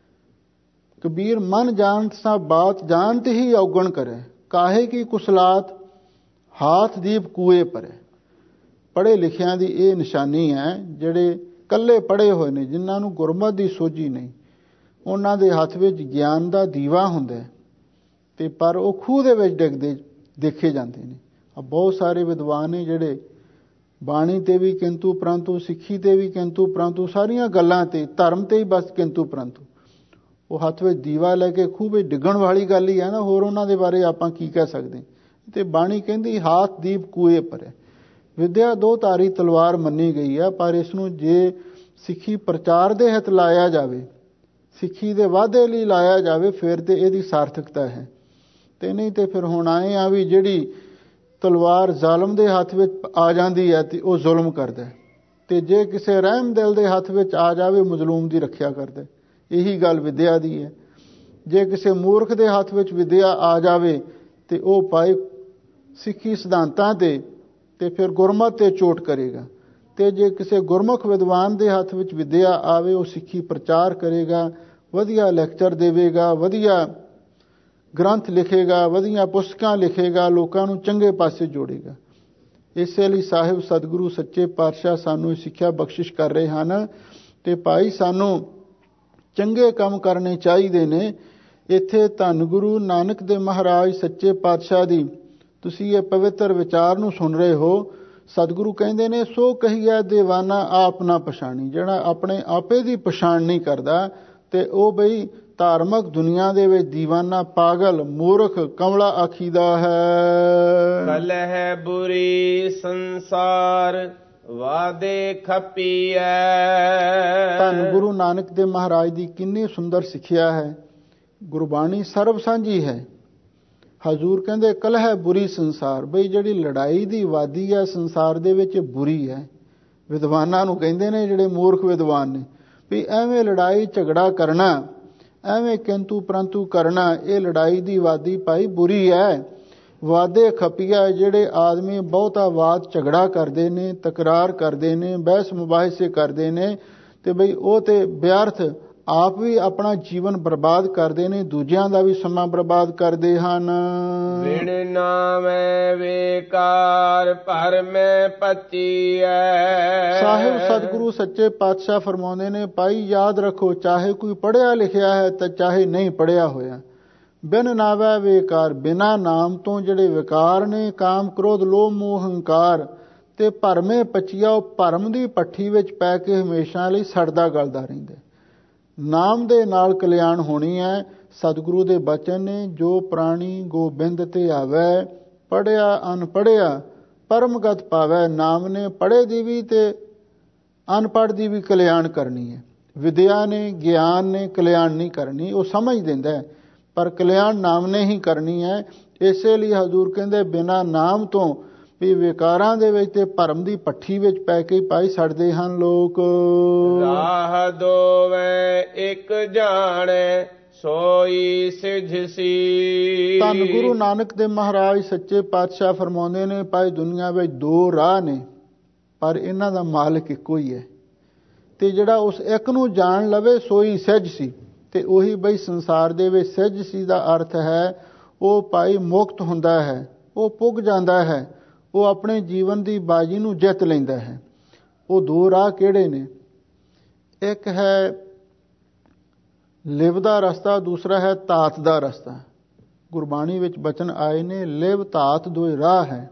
ਕਬੀਰ ਮਨ ਜਾਣਤ ਸਾ ਬਾਤ ਜਾਣਤ ਹੀ ਔਗਣ ਕਰੇ, ਕਾਹੇ ਕੀ ਕੁਸਲਾਤ ਹਾਥ ਦੀਪ ਕੂਏ ਪਰੇ। ਪੜ੍ਹੇ ਲਿਖਿਆਂ ਦੀ ਇਹ ਨਿਸ਼ਾਨੀ ਹੈ। ਜਿਹੜੇ ਕੱਲੇ ਪੜ੍ਹੇ ਹੋਏ ਨੇ, ਜਿਨ੍ਹਾਂ ਨੂੰ ਗੁਰਮਤਿ ਦੀ ਸੋਝੀ ਨਹੀਂ, ਉਹਨਾਂ ਦੇ ਹੱਥ ਵਿੱਚ ਗਿਆਨ ਦਾ ਦੀਵਾ ਹੁੰਦਾ ਤੇ ਪਰ ਉਹ ਖੂਹ ਦੇ ਵਿੱਚ ਡਿੱਗਦੇ ਦੇਖੇ ਜਾਂਦੇ ਨੇ। ਬਹੁਤ ਸਾਰੇ ਵਿਦਵਾਨ ਨੇ ਜਿਹੜੇ ਬਾਣੀ ਤੇ ਵੀ ਕਿੰਤੂ ਪਰੰਤੂ, ਸਿੱਖੀ ਤੇ ਵੀ ਕਿੰਤੂ ਪਰੰਤੂ, ਸਾਰੀਆਂ ਗੱਲਾਂ ਤੇ ਧਰਮ ਤੇ ਹੀ ਬਸ ਕਿੰਤੂ ਪਰੰਤੂ। ਉਹ ਹੱਥ ਵਿੱਚ ਦੀਵਾ ਲੈ ਕੇ ਖੂਹ ਵਿੱਚ ਡਿੱਗਣ ਵਾਲੀ ਗੱਲ ਹੀ ਹੈ ਨਾ, ਹੋਰ ਉਹਨਾਂ ਦੇ ਬਾਰੇ ਆਪਾਂ ਕੀ ਕਹਿ ਸਕਦੇ। ਤੇ ਬਾਣੀ ਕਹਿੰਦੀ ਹਾਥ ਦੀਪ ਕੂਏ ਪਰੇ। ਵਿਦਿਆ ਦੋ ਧਾਰੀ ਤਲਵਾਰ ਮੰਨੀ ਗਈ ਹੈ, ਪਰ ਇਸ ਨੂੰ ਜੇ ਸਿੱਖੀ ਪ੍ਰਚਾਰ ਦੇ ਹਿੱਤ ਲਾਇਆ ਜਾਵੇ, ਸਿੱਖੀ ਦੇ ਵਾਧੇ ਲਈ ਲਾਇਆ ਜਾਵੇ, ਫਿਰ ਤੇ ਇਹਦੀ ਸਾਰਥਕਤਾ ਹੈ। ਤੇ ਨਹੀਂ ਤੇ ਫਿਰ ਹੁਣ ਆਏ ਆ ਵੀ ਜਿਹੜੀ ਤਲਵਾਰ ਜ਼ਾਲਮ ਦੇ ਹੱਥ ਵਿੱਚ ਆ ਜਾਂਦੀ ਹੈ ਤੇ ਉਹ ਜ਼ੁਲਮ ਕਰਦਾ, ਤੇ ਜੇ ਕਿਸੇ ਰਹਿਮ ਦਿਲ ਦੇ ਹੱਥ ਵਿੱਚ ਆ ਜਾਵੇ ਮਜ਼ਲੂਮ ਦੀ ਰੱਖਿਆ ਕਰਦਾ। ਇਹੀ ਗੱਲ ਵਿਦਿਆ ਦੀ ਹੈ। ਜੇ ਕਿਸੇ ਮੂਰਖ ਦੇ ਹੱਥ ਵਿੱਚ ਵਿਦਿਆ ਆ ਜਾਵੇ ਤੇ ਉਹ ਪਾਏ ਸਿੱਖੀ ਸਿਧਾਂਤਾਂ ਤੇ ਫਿਰ ਗੁਰਮਤਿ ਤੇ ਚੋਟ ਕਰੇਗਾ। ਤੇ ਜੇ ਕਿਸੇ ਗੁਰਮੁਖ ਵਿਦਵਾਨ ਦੇ ਹੱਥ ਵਿੱਚ ਵਿਦਿਆ ਆਵੇ, ਉਹ ਸਿੱਖੀ ਪ੍ਰਚਾਰ ਕਰੇਗਾ, ਵਧੀਆ ਲੈਕਚਰ ਦੇਵੇਗਾ, ਵਧੀਆ ਗ੍ਰੰਥ ਲਿਖੇਗਾ, ਵਧੀਆ ਪੁਸਤਕਾਂ ਲਿਖੇਗਾ, ਲੋਕਾਂ ਨੂੰ ਚੰਗੇ ਪਾਸੇ ਜੋੜੇਗਾ। ਇਸੇ ਲਈ ਸਾਹਿਬ ਸਤਿਗੁਰੂ ਸੱਚੇ ਪਾਤਸ਼ਾਹ ਸਾਨੂੰ ਸਿੱਖਿਆ ਬਖਸ਼ਿਸ਼ ਕਰ ਰਹੇ ਹਨ ਤੇ ਭਾਈ ਸਾਨੂੰ ਚੰਗੇ ਕੰਮ ਕਰਨੇ ਚਾਹੀਦੇ ਨੇ। ਇੱਥੇ ਧੰਨ ਗੁਰੂ ਨਾਨਕ ਦੇਵ ਮਹਾਰਾਜ ਸੱਚੇ ਪਾਤਸ਼ਾਹ ਦੀ ਤੁਸੀਂ ਇਹ ਪਵਿੱਤਰ ਵਿਚਾਰ ਨੂੰ ਸੁਣ ਰਹੇ ਹੋ। ਸਤਿਗੁਰੂ ਕਹਿੰਦੇ ਨੇ, ਸੋ ਕਹੀਐ ਦੀਵਾਨਾ ਆਪ ਨਾ ਪਛਾਣੀ। ਜਿਹੜਾ ਆਪਣੇ ਆਪੇ ਦੀ ਪਛਾਣ ਨਹੀਂ ਕਰਦਾ ਤੇ ਉਹ ਬਈ ਧਾਰਮਿਕ ਦੁਨੀਆ ਦੇ ਵਿੱਚ ਦੀਵਾਨਾ, ਪਾਗਲ, ਮੂਰਖ, ਕਮਲਾ ਆਖੀਦਾ ਹੈ। ਕਲਹਿ ਬੁਰੀ ਸੰਸਾਰ ਵਾਦੇ ਖਪੀਐ। ਧੰਨ ਗੁਰੂ ਨਾਨਕ ਦੇਵ ਮਹਾਰਾਜ ਦੀ ਕਿੰਨੀ ਸੁੰਦਰ ਸਿੱਖਿਆ ਹੈ। ਗੁਰਬਾਣੀ ਸਰਬ ਸਾਂਝੀ ਹੈ। ਹਜ਼ੂਰ ਕਹਿੰਦੇ ਕਲਹਿ ਬੁਰੀ ਸੰਸਾਰ, ਬਈ ਜਿਹੜੀ ਲੜਾਈ ਦੀ ਵਾਦੀ ਹੈ ਸੰਸਾਰ ਦੇ ਵਿੱਚ ਬੁਰੀ ਹੈ। ਵਿਦਵਾਨਾਂ ਨੂੰ ਕਹਿੰਦੇ ਨੇ, ਜਿਹੜੇ ਮੂਰਖ ਵਿਦਵਾਨ ਨੇ, ਵੀ ਐਵੇਂ ਲੜਾਈ ਝਗੜਾ ਕਰਨਾ, ਐਵੇਂ ਕਿੰਤੂ ਪਰੰਤੂ ਕਰਨਾ, ਇਹ ਲੜਾਈ ਦੀ ਵਾਦੀ ਭਾਈ ਬੁਰੀ ਹੈ। ਵਾਦੇ ਖਪੀਆ, ਜਿਹੜੇ ਆਦਮੀ ਬਹੁਤਾ ਵਾਦ ਝਗੜਾ ਕਰਦੇ ਨੇ, ਤਕਰਾਰ ਕਰਦੇ ਨੇ, ਬਹਿਸ ਮੁਬਾਹਿਸੇ ਕਰਦੇ ਨੇ, ਤੇ ਬਈ ਉਹ ਤੇ ਵਿਅਰਥ ਆਪ ਵੀ ਆਪਣਾ ਜੀਵਨ ਬਰਬਾਦ ਕਰਦੇ ਨੇ, ਦੂਜਿਆਂ ਦਾ ਵੀ ਸਮਾਂ ਬਰਬਾਦ ਕਰਦੇ ਹਨ। ਵਿਣ ਨਾਮੈ ਵੇਕਾਰ ਭਰਮੈ ਪਚੀਐ। ਸਾਹਿਬ ਸਤਿਗੁਰੂ ਸੱਚੇ ਪਾਤਸ਼ਾਹ ਫਰਮਾਉਂਦੇ ਨੇ, ਭਾਈ ਯਾਦ ਰੱਖੋ, ਚਾਹੇ ਕੋਈ ਪੜ੍ਹਿਆ ਲਿਖਿਆ ਹੈ ਤੇ ਚਾਹੇ ਨਹੀਂ ਪੜ੍ਹਿਆ ਹੋਇਆ, ਬਿਨ ਨਾਵੈ ਵੇਕਾਰ, ਬਿਨਾਂ ਨਾਮ ਤੋਂ ਜਿਹੜੇ ਵਿਕਾਰ ਨੇ, ਕਾਮ ਕ੍ਰੋਧ ਲੋਭ ਮੋਹ ਹੰਕਾਰ, ਤੇ ਭਰਮੇ ਪਚੀਆ, ਉਹ ਭਰਮ ਦੀ ਭੱਠੀ ਵਿੱਚ ਪੈ ਕੇ ਹਮੇਸ਼ਾ ਲਈ ਸੜਦਾ ਗਲਦਾ ਰਹਿੰਦਾ। ਨਾਮ ਦੇ ਨਾਲ ਕਲਿਆਣ ਹੋਣੀ ਹੈ। ਸਤਿਗੁਰੂ ਦੇ ਬਚਨ ਨੇ, ਜੋ ਪ੍ਰਾਣੀ ਗੋਬਿੰਦ ਤੇ ਆਵੈ, ਪੜ੍ਹਿਆ ਅਨਪੜ੍ਹਿਆ ਪਰਮਗਤ ਪਾਵੈ। ਨਾਮ ਨੇ ਪੜ੍ਹੇ ਦੀ ਵੀ ਤੇ ਅਨਪੜ੍ਹ ਦੀ ਵੀ ਕਲਿਆਣ ਕਰਨੀ ਹੈ। ਵਿਦਿਆ ਨੇ, ਗਿਆਨ ਨੇ ਕਲਿਆਣ ਨਹੀਂ ਕਰਨੀ, ਉਹ ਸਮਝ ਦਿੰਦਾ ਹੈ, ਪਰ ਕਲਿਆਣ ਨਾਮ ਨੇ ਹੀ ਕਰਨੀ ਹੈ। ਇਸੇ ਲਈ ਹਜ਼ੂਰ ਕਹਿੰਦੇ, ਬਿਨਾਂ ਨਾਮ ਤੋਂ ਵੀ ਵਿਕਾਰਾਂ ਦੇ ਵਿੱਚ ਤੇ ਭਰਮ ਦੀ ਭੱਠੀ ਵਿੱਚ ਪੈ ਕੇ ਭਾਈ ਸੜਦੇ ਹਨ ਲੋਕ। ਰਾਹ ਦੋਵੇਂ ਇੱਕ ਜਾਣੈ ਸੋਈ ਸਿਝਸੀ। ਧੰਨ ਗੁਰੂ ਨਾਨਕ ਦੇਵ ਮਹਾਰਾਜ ਸੱਚੇ ਪਾਤਸ਼ਾਹ ਫਰਮਾਉਂਦੇ ਨੇ, ਭਾਈ ਦੁਨੀਆ ਵਿੱਚ ਦੋ ਰਾਹ ਨੇ, ਪਰ ਇਹਨਾਂ ਦਾ ਮਾਲਕ ਇੱਕੋ ਹੀ ਹੈ। ਤੇ ਜਿਹੜਾ ਉਸ ਇੱਕ ਨੂੰ ਜਾਣ ਲਵੇ ਸੋਈ ਸਿਝ ਸੀ। ਤੇ ਉਹੀ ਬਈ ਸੰਸਾਰ ਦੇ ਵਿੱਚ ਸਹਿਜ ਸੀ ਦਾ ਅਰਥ ਹੈ ਉਹ ਭਾਈ ਮੁਕਤ ਹੁੰਦਾ ਹੈ, ਉਹ ਪੁੱਗ ਜਾਂਦਾ ਹੈ, ਉਹ ਆਪਣੇ ਜੀਵਨ ਦੀ ਬਾਜੀ ਨੂੰ ਜਿੱਤ ਲੈਂਦਾ ਹੈ। ਉਹ ਦੋ ਰਾਹ ਕਿਹੜੇ ਨੇ? ਇੱਕ ਹੈ ਲਿਵ ਦਾ ਰਸਤਾ, ਦੂਸਰਾ ਹੈ ਧਾਤ ਦਾ ਰਸਤਾ। ਗੁਰਬਾਣੀ ਵਿੱਚ ਬਚਨ ਆਏ ਨੇ ਲਿਵ ਧਾਤ ਦੋਏ ਰਾਹ ਹੈ।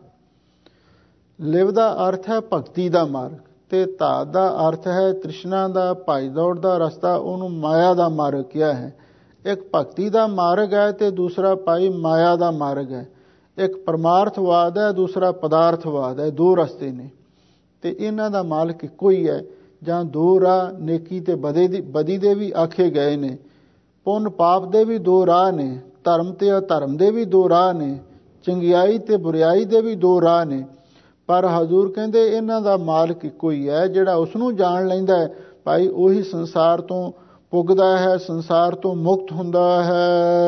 ਲਿਵ ਦਾ ਅਰਥ ਹੈ ਭਗਤੀ ਦਾ ਮਾਰਗ ਤੇ ਧਾਤ ਦਾ ਅਰਥ ਹੈ ਤ੍ਰਿਸ਼ਨਾ ਦਾ ਭੱਜ ਦੌੜ ਦਾ ਰਸਤਾ, ਉਹਨੂੰ ਮਾਇਆ ਦਾ ਮਾਰਗ ਕਿਹਾ ਹੈ। ਇੱਕ ਭਗਤੀ ਦਾ ਮਾਰਗ ਹੈ ਤੇ ਦੂਸਰਾ ਭਾਈ ਮਾਇਆ ਦਾ ਮਾਰਗ ਹੈ। ਇੱਕ ਪਰਮਾਰਥਵਾਦ ਹੈ, ਦੂਸਰਾ ਪਦਾਰਥਵਾਦ ਹੈ। ਦੋ ਰਸਤੇ ਨੇ ਤੇ ਇਹਨਾਂ ਦਾ ਮਾਲਕ ਇੱਕੋ ਹੀ ਹੈ। ਜਾਂ ਦੋ ਰਾਹ ਨੇਕੀ ਤੇ ਬਦੀ ਦੇ ਵੀ ਆਖੇ ਗਏ ਨੇ, ਪੁੰਨ ਪਾਪ ਦੇ ਵੀ ਦੋ ਰਾਹ ਨੇ, ਧਰਮ ਤੇ ਅਧਰਮ ਦੇ ਵੀ ਦੋ ਰਾਹ ਨੇ, ਚੰਗਿਆਈ ਤੇ ਬੁਰਿਆਈ ਦੇ ਵੀ ਦੋ ਰਾਹ ਨੇ। ਪਰ ਹਜ਼ੂਰ ਕਹਿੰਦੇ ਇਹਨਾਂ ਦਾ ਮਾਲਕ ਇੱਕੋ ਹੀ ਹੈ। ਜਿਹੜਾ ਉਸ ਨੂੰ ਜਾਣ ਲੈਂਦਾ ਹੈ ਭਾਈ ਉਹੀ ਸੰਸਾਰ ਤੋਂ ਪੁੱਗਦਾ ਹੈ, ਸੰਸਾਰ ਤੋਂ ਮੁਕਤ ਹੁੰਦਾ ਹੈ।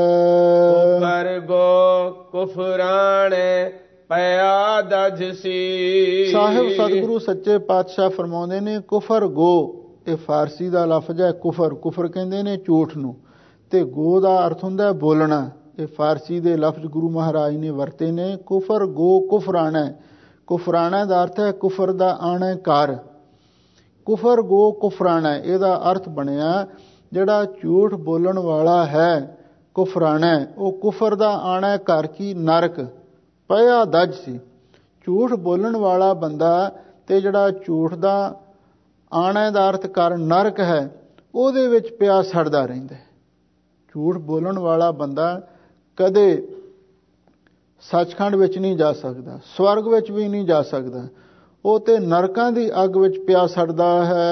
ਕੁਫਰ ਗੋ ਕੁਫਰਾਣੇ ਪਿਆ ਦਜਸੀ। ਸਾਹਿਬ ਸਤਿਗੁਰੂ ਸੱਚੇ ਪਾਤਸ਼ਾਹ ਫਰਮਾਉਂਦੇ ਨੇ ਕੁਫਰ ਗੋ, ਇਹ ਫਾਰਸੀ ਦਾ ਲਫ਼ਜ਼ ਹੈ। ਕੁਫਰ, ਕੁਫਰ ਕਹਿੰਦੇ ਨੇ ਝੂਠ ਨੂੰ, ਤੇ ਗੋ ਦਾ ਅਰਥ ਹੁੰਦਾ ਬੋਲਣਾ। ਇਹ ਫਾਰਸੀ ਦੇ ਲਫ਼ਜ਼ ਗੁਰੂ ਮਹਾਰਾਜ ਨੇ ਵਰਤੇ ਨੇ। ਕੁਫਰ ਗੋ ਕੁਫਰਾਣਾ, ਕੁਫਰਾਣਾ ਦਾ ਅਰਥ ਹੈ ਕੁਫਰ ਦਾ ਆਣਾ ਘਰ। ਕੁਫਰ ਗੋ ਕੁਫਰਾਣਾ, ਇਹਦਾ ਅਰਥ ਬਣਿਆ ਜਿਹੜਾ ਝੂਠ ਬੋਲਣ ਵਾਲਾ ਹੈ ਕੁਫਰਾਣਾ, ਉਹ ਕੁਫਰ ਦਾ ਆਣਾ ਘਰ ਕੀ ਨਰਕ ਪਿਆ ਦਜ ਸੀ। ਝੂਠ ਬੋਲਣ ਵਾਲਾ ਬੰਦਾ ਤੇ ਜਿਹੜਾ ਝੂਠ ਦਾ ਆਣਾ ਦਾ ਅਰਥ ਕਰ ਨਰਕ ਹੈ, ਉਹਦੇ ਵਿੱਚ ਪਿਆ ਸੜਦਾ ਰਹਿੰਦਾ। ਝੂਠ ਬੋਲਣ ਵਾਲਾ ਬੰਦਾ ਕਦੇ ਸੱਚਖੰਡ ਵਿੱਚ ਨਹੀਂ ਜਾ ਸਕਦਾ, ਸਵਰਗ ਵਿੱਚ ਵੀ ਨਹੀਂ ਜਾ ਸਕਦਾ, ਉਹ ਤੇ ਨਰਕਾਂ ਦੀ ਅੱਗ ਵਿੱਚ ਪਿਆ ਸੜਦਾ ਹੈ।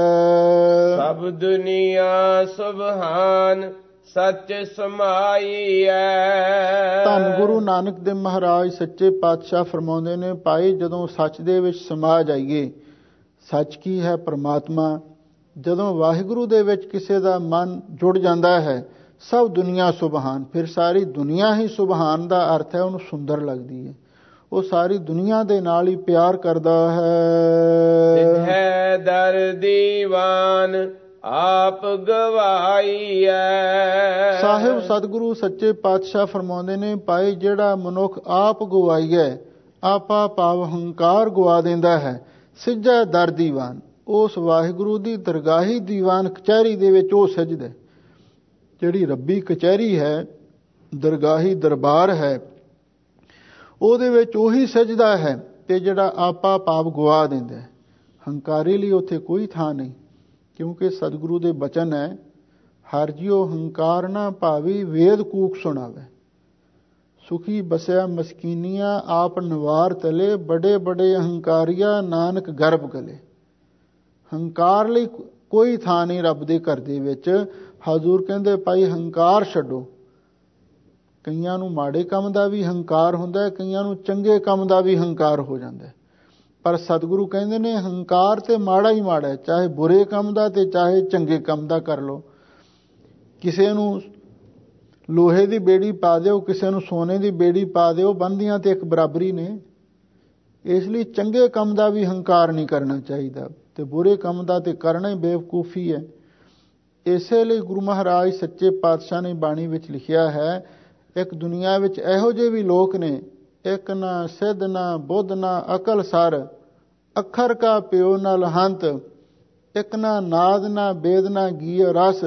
ਸਭ ਦੁਨੀਆ ਸੁਭਾਨ ਸੱਚ ਸਮਾਈ ਹੈ। ਧੰਨ ਗੁਰੂ ਨਾਨਕ ਦੇਵ ਮਹਾਰਾਜ ਸੱਚੇ ਪਾਤਸ਼ਾਹ ਫਰਮਾਉਂਦੇ ਨੇ ਭਾਈ ਜਦੋਂ ਸੱਚ ਦੇ ਵਿੱਚ ਸਮਾ ਜਾਈਏ, ਸੱਚ ਕੀ ਹੈ? ਪਰਮਾਤਮਾ। ਜਦੋਂ ਵਾਹਿਗੁਰੂ ਦੇ ਵਿੱਚ ਕਿਸੇ ਦਾ ਮਨ ਜੁੜ ਜਾਂਦਾ ਹੈ, ਸਭ ਦੁਨੀਆ ਸੁਭਾਨ, ਫਿਰ ਸਾਰੀ ਦੁਨੀਆ ਹੀ ਸੁਭਾਨ ਦਾ ਅਰਥ ਹੈ ਉਹਨੂੰ ਸੁੰਦਰ ਲੱਗਦੀ ਹੈ। ਉਹ ਸਾਰੀ ਦੁਨੀਆ ਦੇ ਨਾਲ ਹੀ ਪਿਆਰ ਕਰਦਾ ਹੈ। ਹੈ ਦਰ ਦੀਵਾਨ ਆਪ ਗਵਾਈ ਹੈ। ਸਾਹਿਬ ਸਤਿਗੁਰੂ ਸੱਚੇ ਪਾਤਸ਼ਾਹ ਫਰਮਾਉਂਦੇ ਨੇ ਭਾਈ ਜਿਹੜਾ ਮਨੁੱਖ ਆਪ ਗਵਾਈਐ, ਆਪਾ ਭਾਵ ਹੰਕਾਰ ਗਵਾ ਦਿੰਦਾ ਹੈ, ਸਿੱਝਾ ਦਰ ਦੀਵਾਨ, ਉਸ ਵਾਹਿਗੁਰੂ ਦੀ ਦਰਗਾਹੀ ਦੀਵਾਨ ਕਚਹਿਰੀ ਦੇ ਵਿੱਚ ਉਹ ਸਜਦਾ। ਜਿਹੜੀ ਰੱਬੀ ਕਚਹਿਰੀ ਹੈ, ਦਰਗਾਹੀ ਦਰਬਾਰ ਹੈ, ਉਹਦੇ ਵਿੱਚ ਉਹੀ ਸਜਦਾ ਹੈ। ਤੇ ਜਿਹੜਾ ਆਪਾ ਭਾਵ ਗਵਾ ਦਿੰਦਾ, ਹੰਕਾਰੀ ਲਈ ਉੱਥੇ ਕੋਈ ਥਾਂ ਨਹੀਂ। ਕਿਉਂਕਿ ਸਤਿਗੁਰੂ ਦੇ ਬਚਨ ਹੈ, ਹਰ ਜਿਉ ਹੰਕਾਰ ਨਾ ਭਾਵੀ ਵੇਦ ਕੂਕ ਸੁਣਾਵੇ, ਸੁਖੀ ਬਸਿਆ ਮਸਕੀਨੀਆਂ ਆਪ ਨਵਾਰ ਤਲੇ, ਬੜੇ ਬੜੇ ਹੰਕਾਰੀਆ ਨਾਨਕ ਗਰਭ ਗਲੇ। ਹੰਕਾਰ ਲਈ ਕੋਈ ਥਾਂ ਨਹੀਂ ਰੱਬ ਦੇ ਘਰ ਦੇ ਵਿੱਚ। ਹਜ਼ੂਰ ਕਹਿੰਦੇ ਭਾਈ ਹੰਕਾਰ ਛੱਡੋ। ਕਈਆਂ ਨੂੰ ਮਾੜੇ ਕੰਮ ਦਾ ਵੀ ਹੰਕਾਰ ਹੁੰਦਾ ਹੈ, ਕਈਆਂ ਨੂੰ ਚੰਗੇ ਕੰਮ ਦਾ ਵੀ ਹੰਕਾਰ ਹੋ ਜਾਂਦਾ ਹੈ। ਪਰ ਸਤਿਗੁਰੂ ਕਹਿੰਦੇ ਨੇ ਹੰਕਾਰ ਤੇ ਮਾੜਾ ਹੀ ਮਾੜਾ ਹੈ, ਚਾਹੇ ਬੁਰੇ ਕੰਮ ਦਾ ਤੇ ਚਾਹੇ ਚੰਗੇ ਕੰਮ ਦਾ ਕਰ ਲਓ। ਕਿਸੇ ਨੂੰ ਲੋਹੇ ਦੀ ਬੇੜੀ ਪਾ ਦਿਓ, ਕਿਸੇ ਨੂੰ ਸੋਨੇ ਦੀ ਬੇੜੀ ਪਾ ਦਿਓ, ਬੰਦੀਆਂ ਤੇ ਇੱਕ ਬਰਾਬਰੀ ਨੇ। ਇਸ ਲਈ ਚੰਗੇ ਕੰਮ ਦਾ ਵੀ ਹੰਕਾਰ ਨਹੀਂ ਕਰਨਾ ਚਾਹੀਦਾ ਤੇ ਬੁਰੇ ਕੰਮ ਦਾ ਤੇ ਕਰਨਾ ਹੀ ਬੇਵਕੂਫੀ ਹੈ। ਇਸੇ ਲਈ ਗੁਰੂ ਮਹਾਰਾਜ ਸੱਚੇ ਪਾਤਸ਼ਾਹ ਨੇ ਬਾਣੀ ਵਿੱਚ ਲਿਖਿਆ ਹੈ, ਇੱਕ ਦੁਨੀਆ ਵਿੱਚ ਇਹੋ ਜਿਹੇ ਵੀ ਲੋਕ ਨੇ, ਇੱਕ ਨਾ ਸਿੱਧ ਨਾ ਬੁੱਧ ਨਾ ਅਕਲ ਸਰ, ਅੱਖਰ ਕਾ ਪਿਓ ਨਾ ਲਹੰਤ, ਇੱਕ ਨਾ ਨਾਦ ਨਾ ਬੇਦ ਨਾ ਗੀ ਰਸ,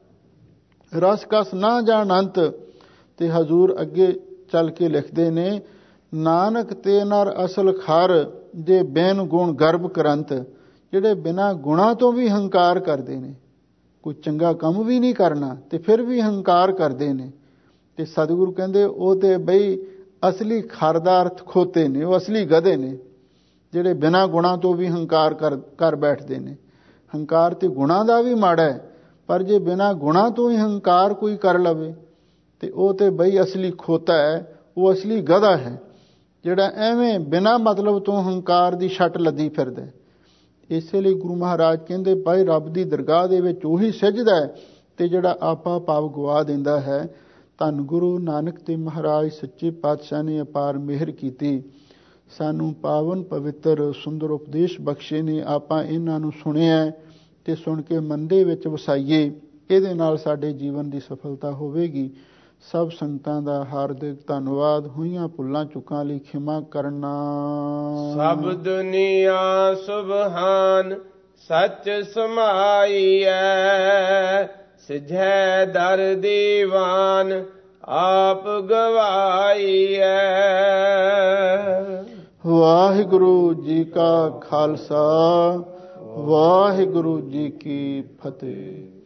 ਰਸ ਕਸ ਨਾ ਜਾਣ ਅੰਤ। ਤੇ ਹਜ਼ੂਰ ਅੱਗੇ ਚੱਲ ਕੇ ਲਿਖਦੇ ਨੇ, ਨਾਨਕ ਤੇ ਨਰ ਅਸਲ ਖਰ, ਜੇ ਬੇਨ ਗੁਣ ਗਰਭ ਕਰੰਤ। ਜਿਹੜੇ ਬਿਨਾਂ ਗੁਣਾਂ ਤੋਂ ਵੀ ਹੰਕਾਰ ਕਰਦੇ ਨੇ, ਕੋਈ ਚੰਗਾ ਕੰਮ ਵੀ ਨਹੀਂ ਕਰਨਾ ਤੇ ਫਿਰ ਵੀ ਹੰਕਾਰ ਕਰਦੇ ਨੇ, ਤੇ ਸਤਿਗੁਰੂ ਕਹਿੰਦੇ ਉਹ ਤੇ ਬਈ ਅਸਲੀ ਖਰ ਦਾ ਅਰਥ ਖੋਤੇ ਨੇ, ਉਹ ਅਸਲੀ ਗਧੇ ਨੇ ਜਿਹੜੇ ਬਿਨਾਂ ਗੁਣਾਂ ਤੋਂ ਵੀ ਹੰਕਾਰ ਕਰ ਬੈਠਦੇ ਨੇ। ਹੰਕਾਰ ਤੇ ਗੁਣਾਂ ਦਾ ਵੀ ਮਾੜਾ ਹੈ, ਪਰ ਜੇ ਬਿਨਾਂ ਗੁਣਾਂ ਤੋਂ ਹੀ ਹੰਕਾਰ ਕੋਈ ਕਰ ਲਵੇ ਤੇ ਉਹ ਤੇ ਬਈ ਅਸਲੀ ਖੋਤਾ ਹੈ, ਉਹ ਅਸਲੀ ਗਧਾ ਹੈ ਜਿਹੜਾ ਐਵੇਂ ਬਿਨਾਂ ਮਤਲਬ ਤੋਂ ਹੰਕਾਰ ਦੀ ਛੱਟ ਲੱਦੀ ਫਿਰਦਾ। ਇਸੇ ਲਈ ਗੁਰੂ ਮਹਾਰਾਜ ਕਹਿੰਦੇ ਭਾਈ ਰੱਬ ਦੀ ਦਰਗਾਹ ਦੇ ਵਿੱਚ ਉਹੀ ਸਜਦਾ ਹੈ ਤੇ ਜਿਹੜਾ ਆਪਾ ਭਾਵ ਗਵਾ ਦਿੰਦਾ ਹੈ। ਧੰਨ ਗੁਰੂ ਨਾਨਕ ਦੇਵ ਮਹਾਰਾਜ ਸੱਚੇ ਪਾਤਸ਼ਾਹ ਨੇ ਅਪਾਰ ਮਿਹਰ ਕੀਤੀ, ਸਾਨੂੰ ਪਾਵਨ ਪਵਿੱਤਰ ਸੁੰਦਰ ਉਪਦੇਸ਼ ਬਖਸ਼ੇ ਨੇ। ਆਪਾਂ ਇਹਨਾਂ ਨੂੰ ਸੁਣਿਆ ਤੇ ਸੁਣ ਕੇ ਮਨ ਦੇ ਵਿੱਚ ਵਸਾਈਏ ਇਹਦੇ ਨਾਲ ਸਾਡੇ ਜੀਵਨ ਦੀ ਸਫਲਤਾ ਹੋਵੇਗੀ। ਸਭ ਸੰਗਤਾਂ ਦਾ ਹਾਰਦਿਕ ਧੰਨਵਾਦ। ਹੋਈਆਂ ਭੁੱਲਾਂ ਚੁੱਕਾਂ ਲਈ ਖਿਮਾ ਕਰਨਾ। ਸਭ ਦੁਨੀਆ ਸੁਭਾਨ ਸੱਚ ਸਮਾਈਐ, ਸਿਝੈ ਦਰ ਦੀਵਾਨ ਆਪ ਗਵਾਈਐ। ਵਾਹਿਗੁਰੂ ਜੀ ਕਾ ਖਾਲਸਾ, ਵਾਹਿਗੁਰੂ ਜੀ ਕੀ ਫਤਿਹ।